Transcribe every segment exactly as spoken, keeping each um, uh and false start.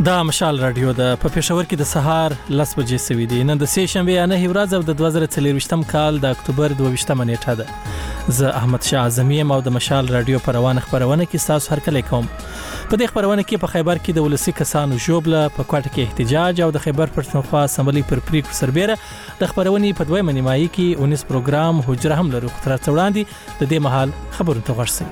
دا مشال رادیو د په پېښور کې د سهار لس بجې سوي دي. نن د سې شنبې نه ورځ او د دوه زره څلرویشتم کال د اکتوبر دوه ویشتمه نیټه ده. زه احمد شاه اعظمي او د مشال رادیو په روانه خبرونه کې تاسو هر کله کوم. په دې خبرونه کې په خیبر کې د ولسی کسانو جوړه په کوټه کې احتجاج او د خیبر پښتونخوا اسمبلی پر پریکړه سربېره د خبرونې په دویمه نیمایي کې اونیس پروګرام حجره هم لرو تر څوړاندې د دې مهال خبرونه ته ورسئ.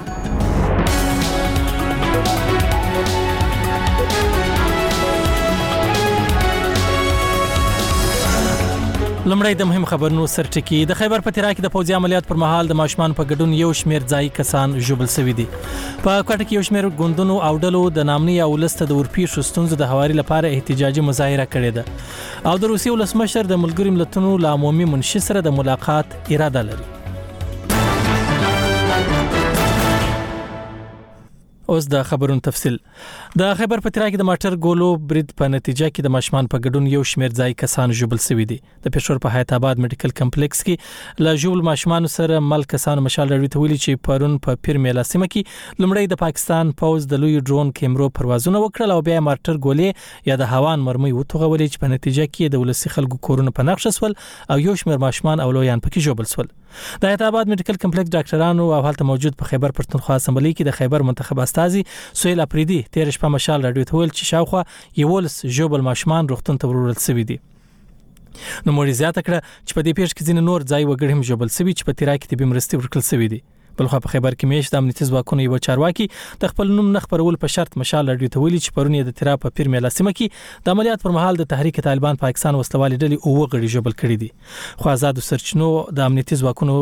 لمړی د مهم خبرونو سرټکی. د خیبر پتیرا کې د پوځي عملیات پر مهال د ماشومان په ګډون یو شمیر ځای کسان ژوبل شوي دي. په کوټه کې یو شمیر ګوندونو او ډلو د نامني او لسته د ورپیښو ستونزو د هواري لپاره احتجاجي مظاهره کړې ده او د روسیې ولسمشر د ملګرو ملتونو له عمومي منشي سره د ملاقات اراده لري. اوس د خبرونو تفصیل. د خیبر پتیرا کې د ماټر ګولو برید په نتیجه کې د ماشومان په ګډون یو شمیر ځای کسان ژوبل شوي دي. د پېښور په حیات آباد میډیکل کمپلیکس کې له ژوبل ماشومان سره مل کسانو مشال راوړي ته ویلي چې پرون په پیر میلا سیمه کې لمړی د پاکستان پوز د لوی ډرون کیمرو پروازونه وکړل او بیا ماټر ګولې یا د هوان مرمۍ وتوغولې چې په نتیجه کې د ولسی خلکو کورونه په نقش شول او یو شمیر ماشومان او لویان پکې ژوبل شول. د حیات آباد میډیکل کمپلیکس ډاکټرانو او هلته موجود په خیبر پښتونخوا اسمبلی کې د خیبر منتخب استازي سهیل اپریدي تیر شپه مشال راډیو ته ویل چې شاوخوا یولس ژوبل ماشومان روغتون ته وړل شوي دي. نو موري زیاته کړه چې په دې پیښ کې ځینې نور ځای وګړي هم ژوبل شوي چې په تیرا کې طبي مرستې ورکړل شوي دي. بلخو په خیبر کې میش د امنیتي ځواکونو یو چارواکي د خپل نوم نه خبرول په شرط مشال راډیو ته ویلي چې پرون یې د تیرا په پیر میلا سیمه کې د عملیات پر مهال د تحریک طالبان پاکستان وسلوالې ډلې او وګړي ژوبل کړي دي. خو آزاد سرچینو د امنیتي ځواکونو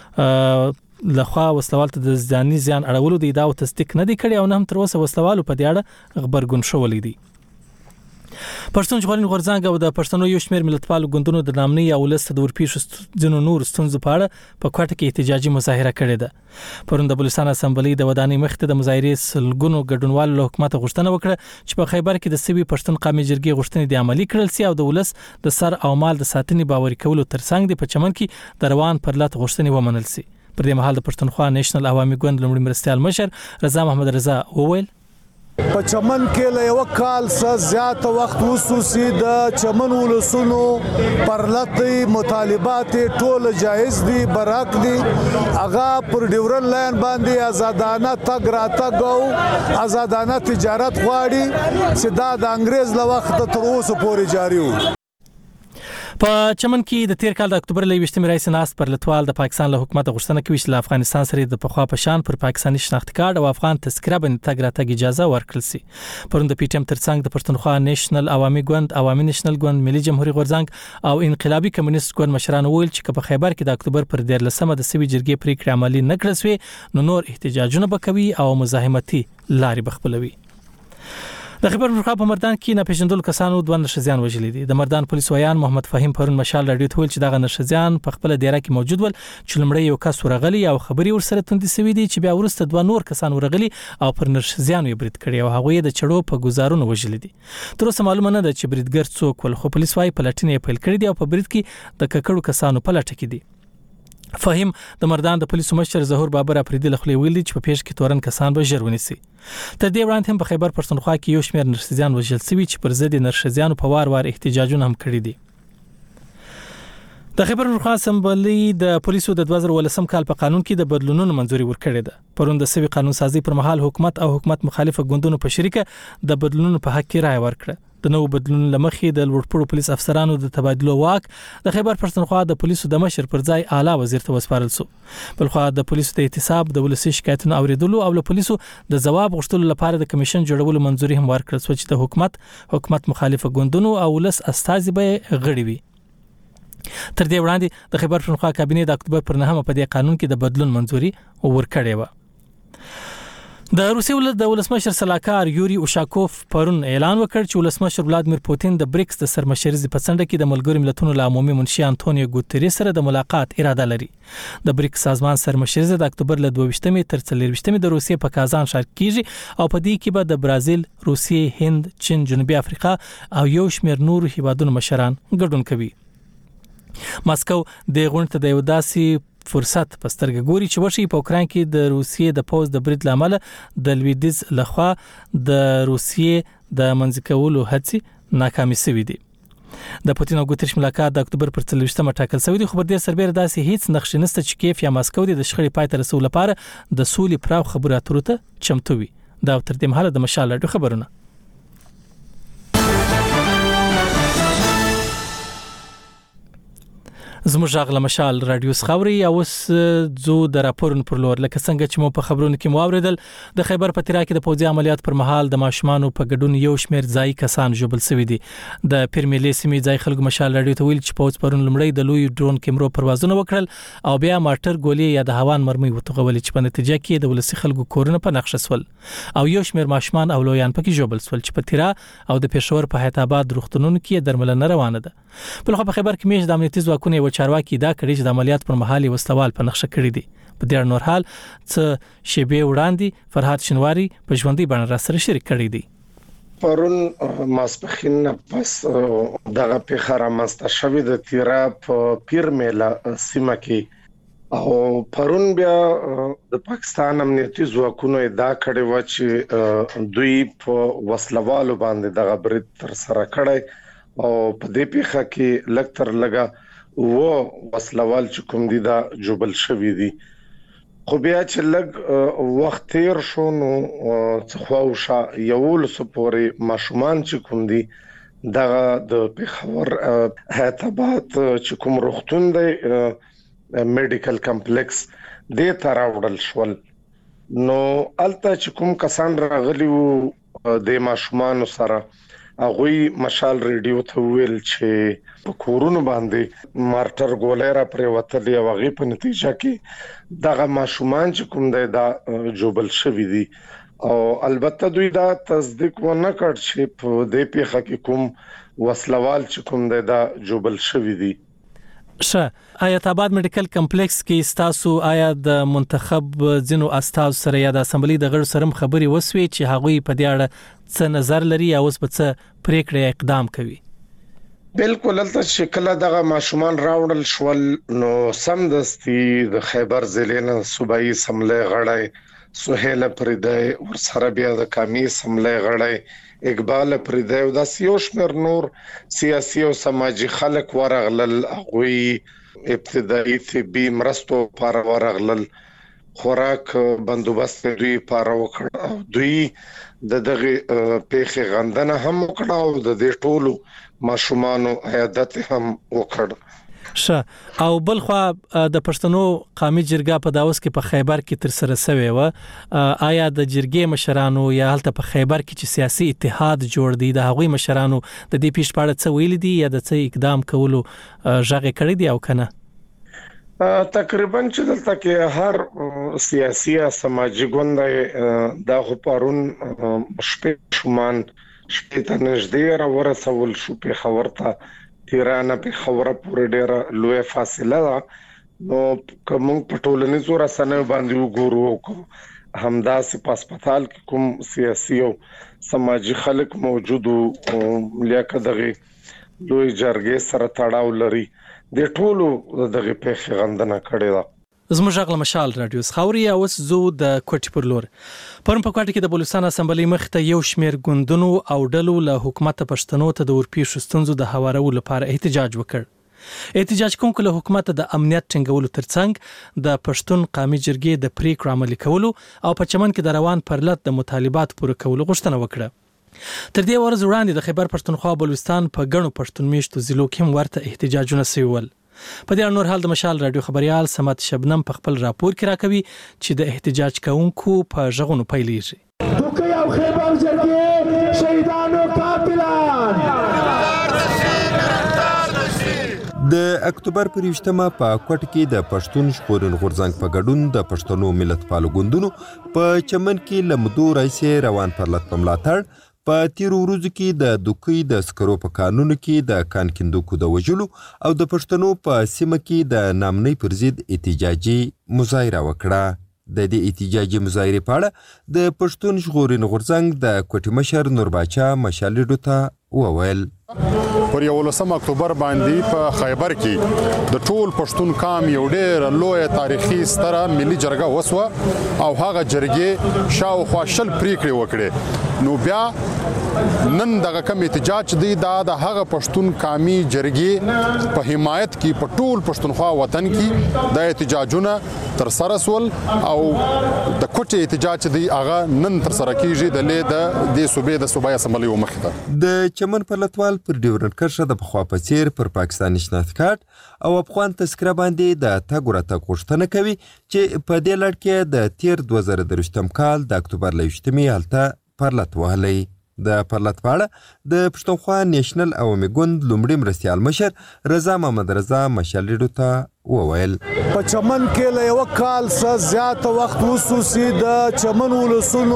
لخوا وسلوال ته د ځاني زیان اړولو د ادعا او تصدیق نه دی کړی او نه هم تر اوسه وسلوالو په دې اړه خبرګون شولې دي. پښتون ژغورنې غورځنګ او د پښتنو یو شمیر ملتپالو ګوندونو د نامنۍ او لسته د ورپیښو ځینو نور ستونزو په اړه په کوټه کې احتجاجي مظاهره کړې ده. پرون د بلوچستان اسمبلی د ودانۍ مخې ته د مظاهرې سلګونو ګډونوالو له حکومت غوښتنه وکړه چې په خیبر کې د سوي پښتون قومي جرګې غوښتنې د عملي کړل سي او د ولس د سر او مال د ساتنې باوري کولو ترڅنګ د پچمن کې د روان پرلط غوښتنې ومنل سي. پر دې مهال د پښتونخوا نېشنل عوامي ګوند لومړي مرستيال مشر رضا محمد رضا وویل په چمن کې له یو کال څخه زیات وخت وسوسي د چمن ولسونو پرلطي مطالبات ټول جایز دي برحق دي. اغا پر ډیورن لاین باندې آزادانه تګ راتګ او آزادانه تجارت غواړي چې دا د انګريز له وخت تر اوسه پورې جاري وي. په چمن کې د تیر کال د اکتوبر له یوشتمې رئیس ناست پر لټوال د پاکستان له حکومت غوښتنه کوي چې افغانستان سره د پخوا په شان پر پاکستاني شناخت کارت او افغان تذکره باندې تګ راتګ اجازه ورکړل سي. پرون د پی ټی ایم ترڅنګ د پښتونخوا نېشنل عوامي ګوند عوامي نېشنل ګوند ملي جمهوریت غورځنګ او انقلابي کمیونست ګوند مشران ویل چې په خیبر کې د اکتوبر پر دیارلسمه د سوي جرګې پریکړه عملي نه کړل سوی نو نور احتجاجونه وکوي او مزاحمتي لارې بخپلوي. د خیبر پښتونخوا په مردان کې ناپېژندل کسانو دوه نشزيان وژلي دي. د مردان پولیس ویان محمد فهیم پرون مشال راډیو ته ویل چې دغه نشزيان په خپل دیره کې موجود ول چې لمړی یو کس ورغلی او خبري ورسره توندې سوي دي چې بیا ورسته دوه نور کسان ورغلي او پر نشزيان یې برید کړی او هغه د چړو په گزارونو وژلي دي. تر اوسه معلومه نه ده چې بریدګر څوک ول خو پولیس وايي پلټنې پیل کړې دي او په برید کې د ککړو کسانو په لټه کې دي. فهیم د مردان د پولیسو مشر ظهور بابر افریدي لخوا ویلي چې په پیښ کې تورن کسان به ژر ونیسي. تر دې وړاندې هم په خیبر پښتونخوا کې یو شمېر نرسزیان وژل شوي چې پر ضد نرسزیانو په وار وار احتجاجونه هم کړي دي. د خیبر پښتونخوا اسمبلی د پولیسو د دوه زره ولسم کال په قانون کې د بدلونونو منځوري ورکړې ده. پرون د سوي قانون سازي پر مهال حکومت او حکومت مخالفه ګوندونو په شریکه د بدلونونو په حق کې رائے ورکړه. د نو بدلون لمخې د لوړپوړو پولیس افسرانو د تبادلو واک د خیبر پښتونخوا د پولیسو د مشر پر ځای اعلی وزیر ته وسپارل شو. بلخو د پولیسو د احتساب د ولسی شکایتونو اوریدلو او له پولیسو د جواب غوښتلو لپاره د کمیشن جوړولو منځوري هم ورکړل شو چې د حکومت حکومت مخالفه ګوندونو او ولس استازي به غړي وي. تر دې وړاندې د خیبر پښتونخوا کابینه د اکتوبر پر نهمه په دې قانون کې د بدلون منځوري ورکړې و. د روسیې ولایت د ولسمشر سلاکار یوري اوشاکوف پرون اعلان وکړ چې ولسمشر ولادمیر پوتین د بریکس د سرمشرۍ په څنډه کې د ملګرو ملتونو له عمومي منشي انټونیو ګوتریس سره د ملاقات اراده لري. د بریکس سازمان سرمشرۍ د اکتوبر له دوه ویشتمې تر څلور ویشتمې د روسیې په کازان ښار کېږي او په دې کې به د برازیل، روسیې، هند، چین، جنوبي افریقا او یو شمېر نورو هیوادونو مشران ګډون کوي. ماسکو د غونډې ته د یو داسې فرصت په سترګه ګوري چې وشي په اوکران کې د روسیې د پوز د برید لامل د لویدیز لخوا د روسیې د منځ کولو هڅې ناکامې شوې دي. د پوتین او ګوتریش ملاقات د اکتوبر پر څلوېښتمه ټاکل شوی دی، خو پر دې سربېره داسې هیڅ نقشې نشته چې کیف یا ماسکو د شخړې پای ته رسولو لپاره د سولې پراخ خبرو اترو ته چمتو وي. دا تر دې مهاله د مشال راډیو خبرونه. زموږ غږ له مشال راډیو خاوري او اوس زو د راپورونو پر لور. لکه څنګه چې مو په خبرونو کې مو اوریدل، د خیبر پتیرا کې د پوځي عملیات پر مهال د ماشومانو په ګډون یو شمېر ځای کسان ژوبل شوي دي. د پیرملې سیمې ځای خلکو مشال راډیو ته ویل چې پوځ پرون لمړی د لوی ډرون کیمرو پروازونه وکړل او بیا مارټر ګولې یا د هوان مرمۍ وتوغولې چې په نتیجه کې د ولسی خلکو کورونه په نقشه سول او یو شمېر ماشومان او لویان پکې ژوبل سول چې پتیرا او د پېښور په حیات آباد روغتونونو کې درملنه روانه ده. په لخوا په خیبر کې میش د امنیتي ځواکونو یو چارواکي دا کړي چې د عملیات پر مهال وسلوال په نقشه کړی دي. په دې نور حال څه شیبه وړاندې فرهاد شنواری په ژوندۍ بڼه را سره شریک کړی دی. پرون ماسپخین پس دغه پیښه رامنځته شوې د تیرا په پیرملا سیمه کې او پرون بیا د پاکستان امنیتي ځواکونو ادعا کړې و چې دوی په وسلوالو باندې دغه برید تر سره کړی او په دې پیښه کې لکتر لګا و وسلوال چې کوم دي دا جوبل شوی دي. خو بیا چې لګ وخت تیر شو نو څخواوشا یو لسو پورې ماشومان چې کوم دي دغه د پیښور حیات آباد چې کوم روغتون دی میډیکل کمپلیکس دې ته راوړل شول. نو الته چې کوم کسان راغلي وو د ماشومان سره هغوی مشال ریډیو ته ویل چې په کورونو باندې مارټر ګولې را پرې وتلې او هغه په نتیجه کې دغه ماشومان چې کوم دی دا جوبل شوی دي او البته دوی دا تصدیق ونه کړ چې په دې پیښه کې کوم وسلوال چې کوم دی دا جوبل شوی دي. شه حیات آباد میډیکل کمپلیکس کې تاسو آیا د منتخب ځینو استاد سره یا د اسمبلی د غړو سره خبري وسوي چې هغوی په دې اړه څه نظر لري یا اوس په څه پریکړه اقدام کوي؟ بالکل البته شکل دغه ماشومان راوړل شول نو سمدستي د خیبر ضلع نه صوبایي اسمبلی غړی سهیل پردای ورسره بیا د قومي اسمبلی غړی اقبال پردای او د سیوشمر نور سیاسي او سماجی خلک ورغلل هغوی ابتدایي طبي مرستو پر ورغلل خوراک بندوبست دوی پر وکړ دوی د دغه پیښې غندنه هم وکړه او د دې ټولو ماشومانو عیادت هم وکړ. شه او بل خو د پښتنو قومي جرګه په داوس کې په خیبر کې تر سره شوی و، آیا د جرګې مشرانو یا هلته په خیبر کې چې سیاسي اتحاد جوړ دی د هغوی مشرانو د دې پیښ په اړه څه ویل دي یا د څه اقدام کولو ژغې کړی دی او کنه؟ تقریبا چې دلته کې هر سیاسي سماجی ګوند دا خو پرون شپې شومان شپې ته نږدې را ورسول شو په خبرته تیرانه په خبره پورې ډېره لوی فاصله ده نو کوم په ټولنیزو رسنیو باندې وګورو همداسې په هسپتال کې کوم سیاسي او سماجی خلک موجود او لیاقت دغه لوی جرګې سره تړاو لري د ټولو دغه پیښې غندنه کړې ده. زموږ غږ مشال راډیو خاوري اوس زو د کوټي پر لور. پرون په کوټه کې د بلوچستان اسمبلی مخ ته یو شمېر ګوندونو او ډلو له حکومت پښتنو ته د ورپېښو ستونزو د هوارولو لپاره احتجاج وکړ. احتجاج کوونکو له حکومت د امنیت ټینګولو ترڅنګ د پښتون قومي جرګې د پریکړو عملي کولو او په چمن کې د روان پرلط د مطالبات پوره کولو غوښتنه وکړه. تر دې ورځ وړاندې د خیبر پښتونخوا بلوچستان په ګڼو پښتون میشتو ضلعو کې ورته احتجاجونه سوي. په دې نور حال د مشال راډیو خبريال سمات شبنم په خپل راپور کې راکوي چې د احتجاج کوونکو په ژغونو پیلېږي. دوکه او خیبر جرګې شهیدانو قاتلان د اکتوبر پر یوشتمه په کوټ کې د پښتون ژغورن غورځنګ په ګډون د پښتنو ملت پالو ګوندونو په چمن کې لمدو راځي روان پرلط په ملاتړ په تیر ورځو کې د دوکۍ د سکرو په قانون کې د کان کیندونکو د وژلو او د پښتنو په سیمه کې د نامنۍ پر ضد احتجاجي مظاهره وکړه. د دې احتجاجي مظاهرې په اړه د پښتون ژغورن غورځنګ د کوټي مشر نور باچا مشالډو ته وویل پر یولسم اکتوبر باندې په خیبر کې د ټول پښتون قام یو ډېر لوی تاریخي ستره ملي جرګه وسوه او هغه جرګې شاوخوا شل پریکړې وکړې. نو بیا نن دغه کم احتجاج دی دا د هغه پښتون قومي جرګې په حمایت کې په ټول پښتونخوا وطن کې د احتجاجونه تر سره سول او د کوټې احتجاج دی هغه نن تر سره کیږي د لید د صوبې د صوبای اسمبلی ومخ ته د چمن پر لټوال پر ډیورنډ کرښه د پخوا په څیر پر پاکستاني شناخت کارت او افغان تذکره باندې د تګ راتګ غوښتنه کوي چې په دې لړ کې د تیر دوه زره درویشتم کال د اکتوبر له یویشتمې هلته پرلط وهلی. د پرلط په اړه د پښتونخوا نیشنل عوامي ګوند لومړي مرستیال مشر رضا محمد رضا مشال ریډیو ته وویل په چمن کې له یو کال څخه زیات وخت وسوسي د چمن ولسونو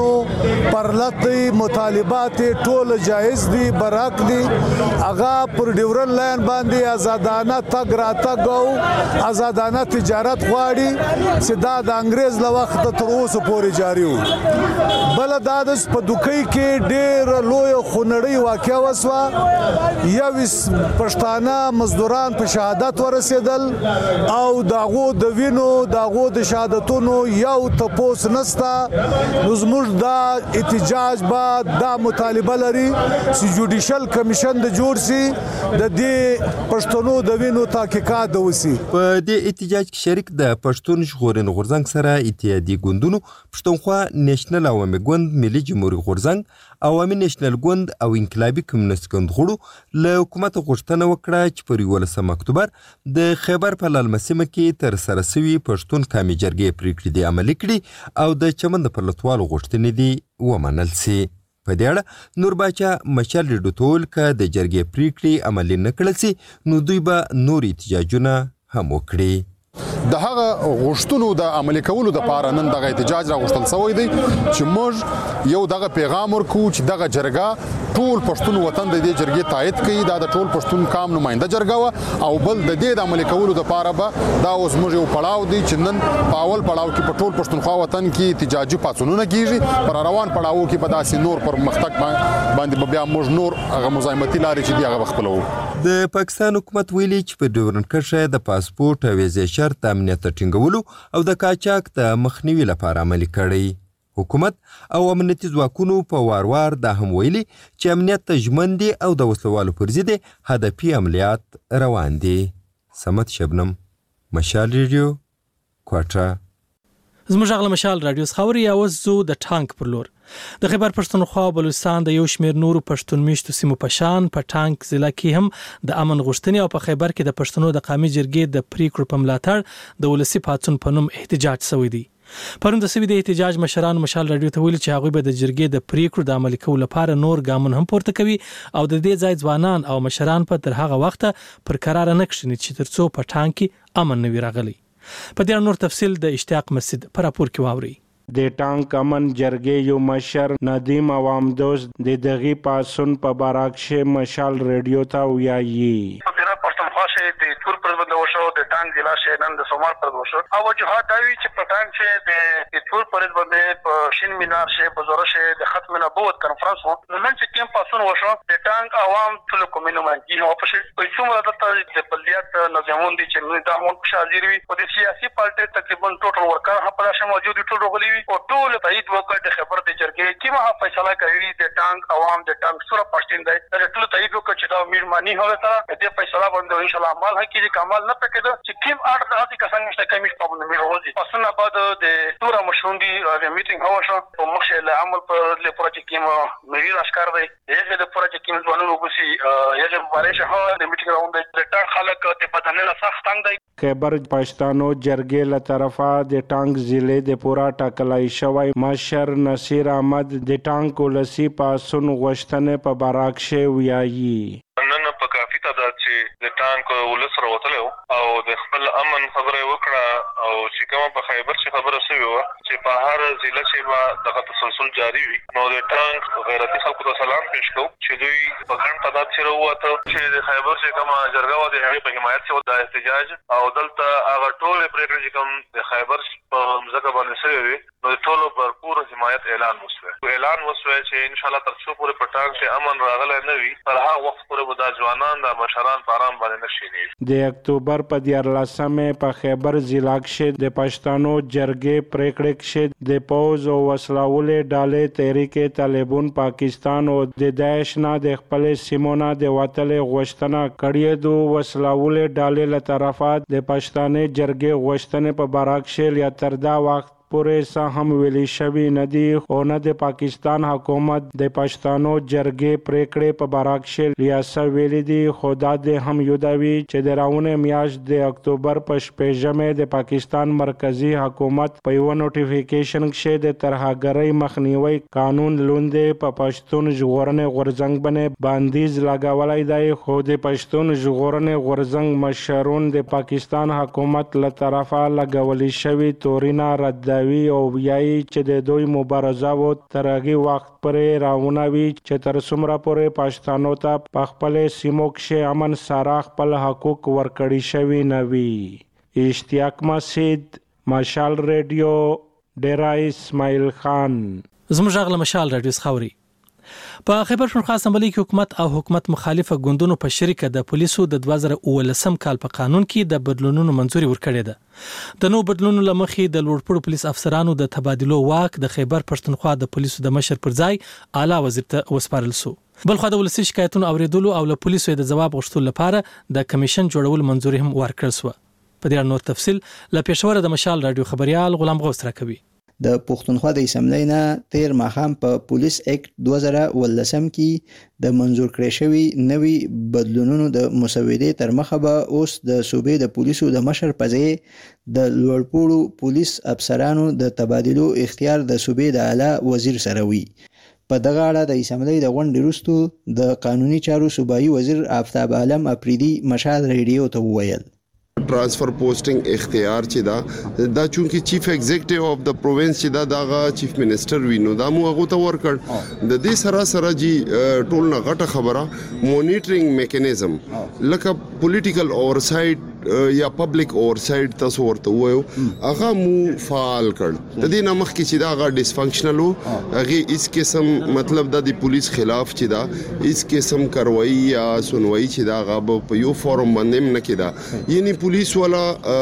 پرلط مطالبات ټول جایز دي برحق دي هغه پر ډیورن لاین باندې آزادانه تګ راتګ او آزادانه تجارت غواړي چې دا د انګريز له وخت تر اوسه پورې جاري وي. بل دا د په دوکۍ کې ډېر لوی خونړی واقعه وسوه یویس پښتانه مزدوران په شهادت ورسېدل او داغو د وینو داغو د شهادتونو یو تپوس نستا نو زموږ دا احتجاج با دا مطالبه لري چې جوډیشل کمیشن د جوړ سي د دې پښتنو د وینو تحقیقات وسی. په دې احتجاج کې شریک د پښتون ژغورنې غورځنګ سره اتحادیې ګوندونو پښتونخوا نیشنل عوامي ګوند ملي جمهوریت غورځنګ عوامي نیشنل ګوند او انقلابي کمیونست ګوند غړو له حکومت غوښتنه وکړه چې پر یولسم اکتوبر د خیبر په للمسیمه کې تر سره سوي پښتون قومي جرګې پریکړې دي عملي کړي او د چمن د پرلطوالو غوښتنې دي ومنل سي. په دې اړه نور باچا مشال ریډیو ته ویل که د جرګې پریکړې عملي نه کړل سي نو دوی به نور احتجاجونه هم وکړي. د هغه غوښتنو د عملي کولو لپاره نن دغه احتجاج را غوښتل شوی دی چې موږ یو دغه پیغام ورکو چې دغه جرګه ټول پښتون وطن د دې جرګې تایید کوي دا د ټول پښتون قوم نماینده جرګه و او بل د دې د عملي کولو لپاره به دا اوس موږ یو پړاو دی چې نن په اول پړاو کې په ټول پښتونخوا وطن کې احتجاجي پاڅونونه کیږي پر روان پړاو کې په داسې نور پر مختک باندې بیا موږ نور هغه مزاحمتي لارې چې دی هغه خپلوو. د پاکستان حکومت ویلي چې په ډیورنډ کرښه د پاسپورت او ویزې شرط د امنیت ټینګولو او د قاچاق د مخنیوي لپاره عملي کړی. حکومت او امنیتي ځواکونو په وار وار دا هم ویلي چې امنیت ته ژمن دي او د وسلوالو پر ضد هدفي عملیات روان دي. سمت شبنم مشال ریډیو کوټه. زموږ غل مشال رادیو خبري اوس زو د ټانک پر لور د خیبر پښتونخوا بلوچستان د یو شمیر نورو پښتون میشتو سیمو پشان په ټانک ضلع کې هم د امن غوښتنې او په خیبر کې د پښتنو د قومي جرګې د پریکړو په ملاتړ د ولسی پاتون په نوم احتجاج شوی دی. پرون د سوي د احتجاج مشران مشال رادیو ته ویل چې هغه به د جرګې د پریکړو د عملي کولو لپاره نور ګامونه هم پورته کوي او د دې ځای ځوانان او مشران په تر هغه وخت پر قرار نه کښیني چې ترڅو په ټانک کې امن نه وي راغلی. په دې نور تفصیل د اشتیاق مسجد پر راپور کې واوري. د ټانک امن جرګې یو مشر ندیم عوام دوست د دغه پاسون په باراکشه مشال رادیو ته ویایي د تور پر بدلو شو د ټانک ضلع شه نن د سومار پر شو او وجوهات دا وی چې په ټانک شه د تور پر باندې په شین مینار شه په زوره شه د ختم نبوت کانفرنس وو نن چې کیم پاسون وشو د ټانک عوام ټول کومینو باندې نو په شي په څومره د بلدیات نظامون دي چې دا مون شاذیر وي او د سیاسي پارټي تقریبا ټوټل ورکر هم په شمه موجود ټول غلي وي او ټول تایید وکړ د خبر د جرګې کیمه فیصله کوي د ټانک عوام د ټانک سره پښتین دی د ټول تایید وکړ چې دا میرمانی هغه سره د فیصله باندې ان شاء الله عمل هکې کمال نه پکې چې کیم اړه د هغه کسان نشته کمیش په باندې میروزي پسنه بعد د تور مشروندي د میټینګ هوا شو او مخه له عمل پر له پروژې کې مری راشکار دی هغه د پروژې کې ځوانانو وګسي هغه مبارش هوا د میټینګ راوند د ټاک خلک ته بدنه سخت تنگ دی. خیبر پښتانو جرګې له طرفه د ټانک ضلع د پورا ټاکلای شوی مشر نصیر احمد د ټانک ولسی پاسون غوښتنه په باراکشه ویایي. نن په کافي تعداد چې د ټانک ولس راوتلو او د خپل امن خبره وکړه او چې کوم په خیبر چې خبره شوی و چې په هر ضلع کې به دغه تسلسل جاری وي نو د ټانک غیرتي خلکو ته سلام پېښ کوم چې دوی په ګڼ تعداد سره وته چې د خیبر چې کومه جرګه و د هغې په حمایت سره د احتجاج او دلته هغه ټولې پرېکړې چې کوم د خیبر په ځمکه باندې شوې وي نو د ټولو بھرپور حمایت اعلان وشوی اعلان وشوی چې انشاءالله تر څو پورې په ټانک کې امن راغلی نه وي تر هغه وخت پورې به دا ځوانان د مشران په پیغام باندې نشي. د اکتوبر په دیارلسمې په خیبر ضلع کې د پښتنو جرګې پریکړې کې د پوز او وسلهولې ډلې تحریک طالبان پاکستان او د داعش نه د خپل سیمونه د وټلې غوښتنه کړې دو. وسلهولې ډلې له طرفه د پښتنې جرګې غوښتنې په باره کې یا تر دا وخت پورې څه هم ویلي شوي نه دي او نه د پاکستان حکومت د پښتنو جرګې پریکړې په باره کې یا څه ویلي دي. خو دا د هم یادوي چې د راونې میاشت د اکتوبر په شپږمې د پاکستان مرکزی حکومت په یو نوټیفیکیشن کې د ترهګرۍ مخنیوي قانون لاندې په پښتون ژغورنې غورځنګ باندې بندیز لګولای دی. خو د پښتون ژغورنې غورځنګ مشرون د پاکستان حکومت له طرفه لګولې شوي تورینه رد او ویایي چې د دوی مبارزه و تر هغه وخت پورې راونه وي چې تر څومره پورې پښتنو ته په خپل سیمو کې امن سره خپل حقوق ورکړي شوي نه وي. اشتیاق مسید، مشال ریډیو، ډیرا اسماعیل خان. زموږ غل مشال ریډیو خوري. په خیبر پښتونخوا اسمبلی کې حکومت او حکومت مخالفه ګوندونو په شریکه د پولیسو د دوه زره اوولسم کال په قانون کې د بدلونونو منځوري ورکړې ده. د نو بدلونونو لمخې د لوړپوړو پولیس افسرانو د تبادلو واک د خیبر پښتونخوا د پولیسو د مشر پر ځای اعلی وزیر ته وسپارل شو. بل خو د ولسی شکایتونو اوریدلو او له پولیسو د جواب غوښتلو لپاره د کمیشن جوړول منځوري هم ورکړل شو. په دې اړه نور تفصیل له پېښور د مشال رادیو خبريال غلام غوث راکوي. د پښتونخوا د اسمبلی نه تیر ماښام په پولیس اکټ دوه زره اوولسم کې د منظور کړی شوی نوي بدلونونو د مسودې تر مخه به اوس د صوبې د پولیسو د مشر په ځای د لوړپوړو پولیس افسرانو د تبادلو اختیار د صوبې د اعلی وزیر سره وي. په دغه اړه د اسمبلی د غونډې وروسته د قانوني چارو صوبایي وزیر آفتاب عالم اپریدي مشال ریډیو ته وویل transfer posting اختیار چې دا دا چونکی چیف ایگزیکټیو اف د پروینس چې دا دغه چیف منسٹر وینو دا مو هغه ته ورکړ. د دې سره سره جی ټول نه غټه خبره مونیټرینګ میکانیزم لکه پولیټیکل اورسایټ یا پبلک اورسایټ تاسو ورته وایو هغه مو فعال کړ. د دې نامخ کې چې دا هغه ډیسفنکشنل وو هغه اس قسم مطلب د پولیس خلاف چې دا اس قسم کاروایی یا سنوي چې دا هغه په یو فورم باندې نه کېدا یعنی پولیس والا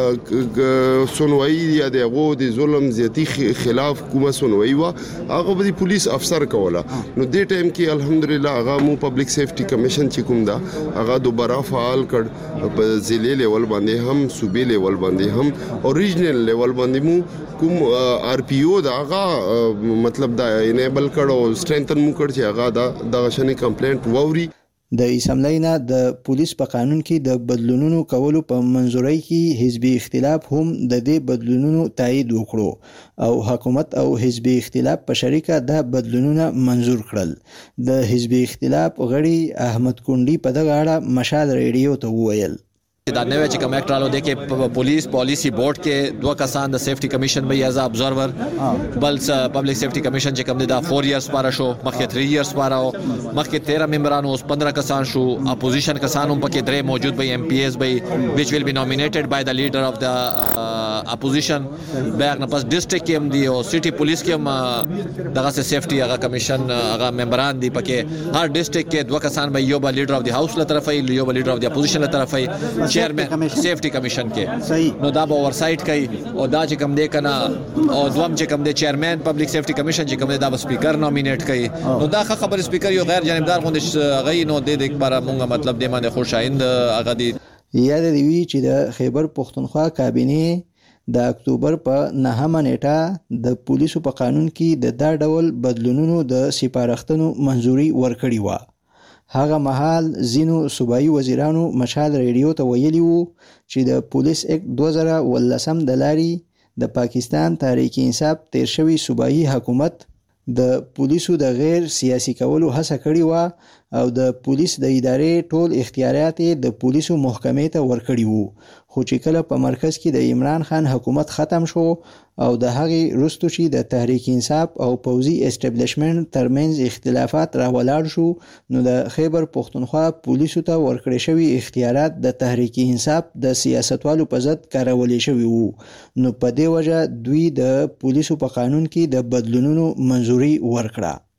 سنوي یا دغه د ظلم زیاتی خلاف کومه سنوي وا هغه د پولیس افسر کوله. نو دې ټایم کې الحمدلله هغه مو پبلک سیفټي کمیشن چې کوم دا هغه دوباره فعال کړ په ضلع لیول باندې هم صوبې لیول باندې هم او ریجنل لیول باندې مو کوم آر پی او دا هغه مطلب دا انیبل کړ او سټرینتن مو کړ چې هغه دا د غشنې کمپلینټ ووري. د اسمبلی نه د پولیس په قانون کې د بدلونونو کولو په منځورۍ کې حزبي اختلاف هم د دې بدلونونو تایید وکړو او حکومت او حزبي اختلاف په شریکه د بدلونونو منظور کړل. د حزبي اختلاف غړي احمد کونډي په دغه اړه مشال ریډیو ته وویل دا نوې چې کوم اکټرالو د کې پولیس پالیسی بورډ کې دوه کسان د سیفټي کمیشن به ایز ابزرور بل پبلک سیفټي کمیشن چې کوم دا فور ایئرز پاره شو مخکې تھری ایئرز پاره او مخکې تیرہ ممبرانو اوس پندرہ کسان شو. اپوزیشن کسان هم پکې درې موجود به ایم پی ایز به which will be nominated by the leader of the uh, opposition. بیاغ نه پس ډیسټریکټ کې هم دی او سټي پولیس کې هم دغه سیفټي هغه کمیشن هغه ممبران دی پکې هر ډیسټریکټ کې دوه کسان به یو به لیډر اف دی هاوس له طرفه یو به لیډر اف دی اپوزیشن له طرفه چیرمن سیفټي کمیشن کې نو دا به اورسایټ کوي او دا چې کوم دی کنه او دوم چې کوم دی چیرمن پبلک سیفټي کمیشن چې کوم دی دا به سپیکر نومینیټ کوي. نو دا خبر سپیکر یو غیر جانبدار غونډه غي نو د دې لپاره مونږه مطلب دی باندې خوشایند هغه دی. یاد دی وی چې د خیبر پښتونخوا کابینه د اکتوبر په نهمه نیټه د پولیسو په قانون کې د دا ډول بدلونونو د سپارښتنو منځوري ورکړی و. هغه مهال زینو صوبایي وزیرانو مشال ریډیو ته ویلي وو چې د پولیس اکټ دوه زره اوولسم د لارې د پاکستان تحریک انصاف تیر شوی صوبایي حکومت د پولیسو د غیر سیاسي کولو هڅه کړې و او د پولیس د ادارې ټول اختیارات د پولیسو محکمې ته ورکړي وو. خو چې کله په مرکز کې د عمران خان حکومت ختم شو او د هغې وروسته چې د تحریک انصاف او پوځي اسټابلیشمنټ ترمنځ اختلافات راولاړ شو نو د خیبر پښتونخوا پولیسو ته ورکړی شوي اختیارات د تحریک انصاف د سیاستوالو په ضد کارولې شوي وو. نو په دې وجه دوی د پولیسو په قانون کې د بدلونونو منظوري ورکړه.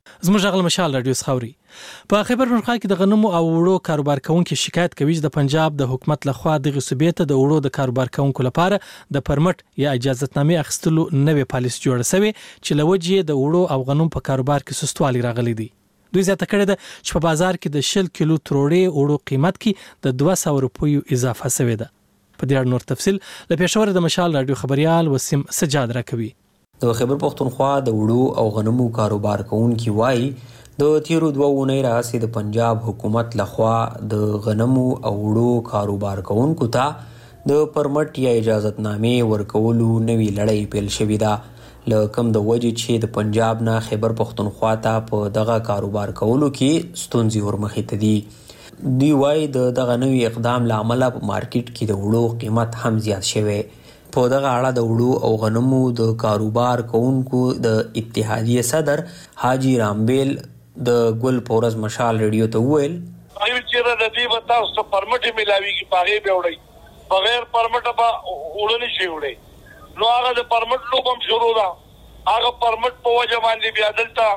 زموږ غل مشال رادیو خاوري په خیبر پښتونخوا کې د غنمو او وړو کاروبار کوونکو شکایت کوي چې د پنجاب د حکومت لخوا د غصبېته د وړو د کاروبار کوونکو لپاره د پرمټ یا اجازهتنامې اخیستلو نوې پالیسي جوړه شوې چې لوجې د وړو او غنمو په کاروبار کې سستوالي راغلي دي. دوی زیاته کړې ده چې په بازار کې د شل کیلو تروړې وړو قیمت کې د دوه سوه روپیو اضافه شوې ده. په دې اړه نور تفصیل له پېښور د مشال رادیو خبريال وسیم سجاد راکوي. د خیبر پښتونخوا د وړو او غنمو کاروبار کوونکي وایي د تیرو دوه اونۍ راهیسې د پنجاب حکومت لخوا د غنمو او وړو کاروبار کوونکو ته د پرمټ یا اجازهتنامې ورکولو نوې لړۍ پیل شوې ده، له کوم د وجې چې د پنجاب نه خیبر پښتونخوا ته په دغه کاروبار کولو کې ستونزې ورمخې ته دي. دوی وایي د دغه نوې اقدام له امله په مارکیټ کې د وړو قیمت هم زیات شوی. په دغه اړه د وړو او غنمو د کاروبار کوونکو د اتحادیې صدر حاجی رامبیل د ګل پورز مشال ریډیو ته وویل ایو چې د دې وتا ست پرمټ ملاویږي پاغه به وړي بغیر پرمټ به وړل شي وړي نو هغه د پرمټ لو بم شروع ده. هغه پرمټ په وجه باندې بیا دلته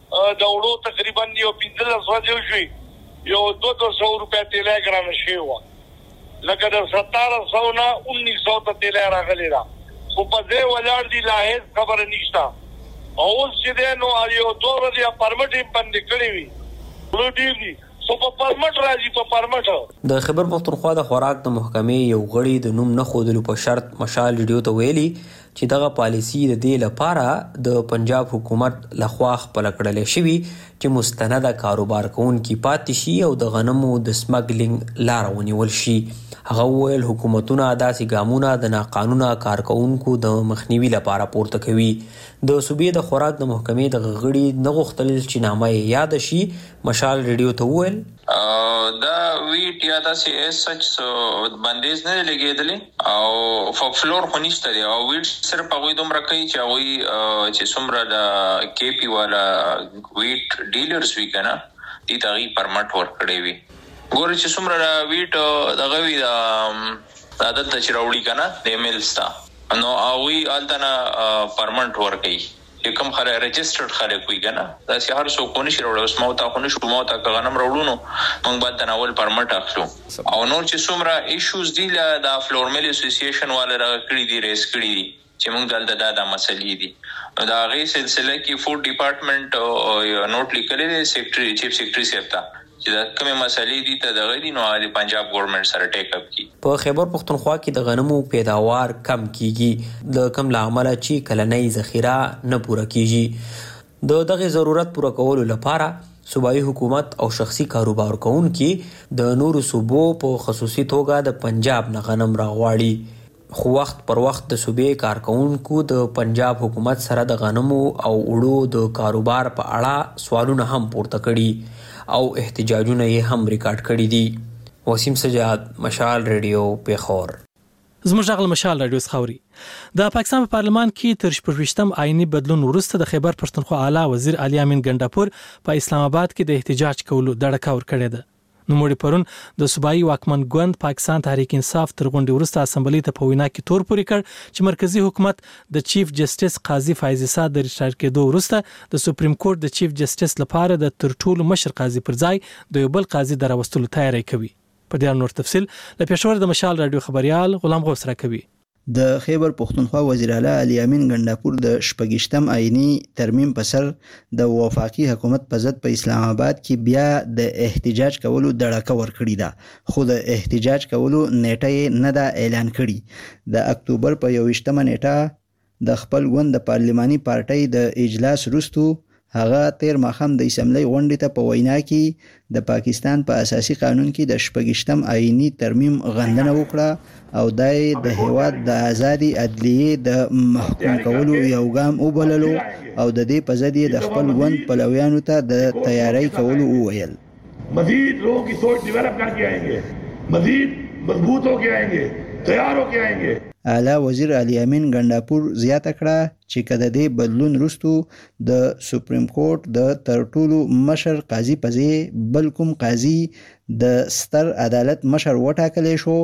د وړو تقریبا یو پنځه سوه شي یو دوه سوه روپیا تیل ګرام شي و لکه د ستاره سو نه انیس سو ته تیل راغلی دا خو په دې ولاړ دي لا هیڅ خبره نشته. او اوس چې دی نو یو دوه ورځې پرمټ یې بندې کړی وي نو ډېر دي خو په پرمټ راځي په پرمټ. د خیبر پښتونخوا د خوراک د محکمې یو غړي د نوم نه ښودلو په شرط مشال ریډیو ته ویلي چې دغه پالیسي د دې لپاره د پنجاب حکومت لخوا خپله کړلی شوي چې مستنده کاروبار کوونکي پاتې شي او د غنمو د سمګلینګ لاره ونیول شي. هغه وویل حکومتونه داسې ګامونه د ناقانونه کارکوونکو د مخنیوي لپاره پورته کوي. د صوبې د خوراک د محکمې د غړي نه غوښتل چې نامه یې یاد شي. مشال ریډیو ته وویل دا ویټ یا داسې ایس سچ بندیز نه لګېدلی او فلور خو نشته دی او ویټ صرف هغوی دومره کوي چې هغوی چې څومره د کې پي والا ویټ ډیلرز وي که نه دې ته هغوی پرمټ ورکړی وي. ګورې چې څومره ویټ دغه وي دا دلته چې راوړي که نه د میلز ته نو هغوی هلته نه پرمنټ ورکوي چې کوم خلک رجسټرډ خلک وي که نه داسې هر څوک ونشي راوړی. اوس ما ورته خو نه شو ما ورته که غنم راوړو نو موږ باید د اول پرمټ اخلو. او نور چې څومره ایشوز دي له د فلور میل اسوسییشن والا دغه کړي دي ریس کړي دي چې موږ دلته دا د مسلې دي نو د هغې سلسله کې فوډ ډپارټمنټ نوټ لیکلی دی سیکرټري چیف سیکرټري صاحب ته چې دا کومې مسلې دي ته دغه دي نو د پنجاب ګورنمنټ سره ټیک اپ کړي. په خیبر پښتونخوا کې د غنمو پیداوار کم کیږي د کم له امله چې کلنۍ ذخیره نه پوره کیږي. د دغه ضرورت پوره کولو لپاره صوبایي حکومت او شخصي کاروبار کوونکي د نورو صوبو په خصوصي توګه د پنجاب نه غنم راغواړي. خو وخت پر وخت د صوبې کارکوونکو د پنجاب حکومت سره د غنمو او وړو د کاروبار په اړه سوالونه هم پورته کړي او احتجاجونه یې هم ریکارډ کړي دي. وسیم سجاد مشال ریډیو پیښور. زموږ غل مشال رادیو خاوري د پاکستان په پارلمان کې تر شپږویشتم آئینی بدلون وروسته د خیبر پښتونخوا اعلی وزیر علي امین ګنډاپور په اسلام آباد کې د احتجاج کولو دړکه ورکړې ده. نوموړي پرون د صوبایي واکمن ګوند پاکستان تحریک انصاف تر غونډې وروسته اسمبلی ته په وینا کې تور پورې کړ چې مرکزی حکومت د چیف جسټس قاضي فایز اساد د ریټایر کېدو وروسته د سپریم کورټ د چیف جسټس لپاره د تر ټولو مشر قاضي پر ځای د یو بل قاضي د راوستلو تیاری کوي. په دې اړه نور تفصیل له پېښور د مشال رادیو خبريال غلام غوث راکوي. د خیبر پښتونخوا وزیر اعلی علي امین ګنډاپور د شپږشتم آئینی ترمیم په سر د وفاقي حکومت په ضد په اسلام آباد کې بیا د احتجاج کولو دړکه ورکړې ده خو د احتجاج کولو نیټه یې نه ده اعلان کړې. د اکتوبر په یوویشتمه نیټه د خپل ګوند د پارلماني پارټۍ د اجلاس وروسته هغه تیر ماښام د اسمبلی غونډې ته په وینا کې د پاکستان په اساسي قانون کې د شپږشتم آئینی ترمیم غندنه وکړه او دای د هیواد د ازادي عدلیې د محکوم کولو یو ګام وبللو او د دې په ضد د خپل ګوند پلویانو ته د تیاری کولو وویل. مزید لوگوں کی سوچ ڈیولپ کر کے آئیں گے مزید مضبوط ہو کے آئیں گے تیار ہو کے آئیں گے. اعلی وزیر علي امین ګنډاپور زیاته کړه چې کله د بدلون وروسته د سپریم کورټ د تر ټولو مشر قاضي په ځای بل کوم قاضي د ستر عدالت مشر وټاکلی شو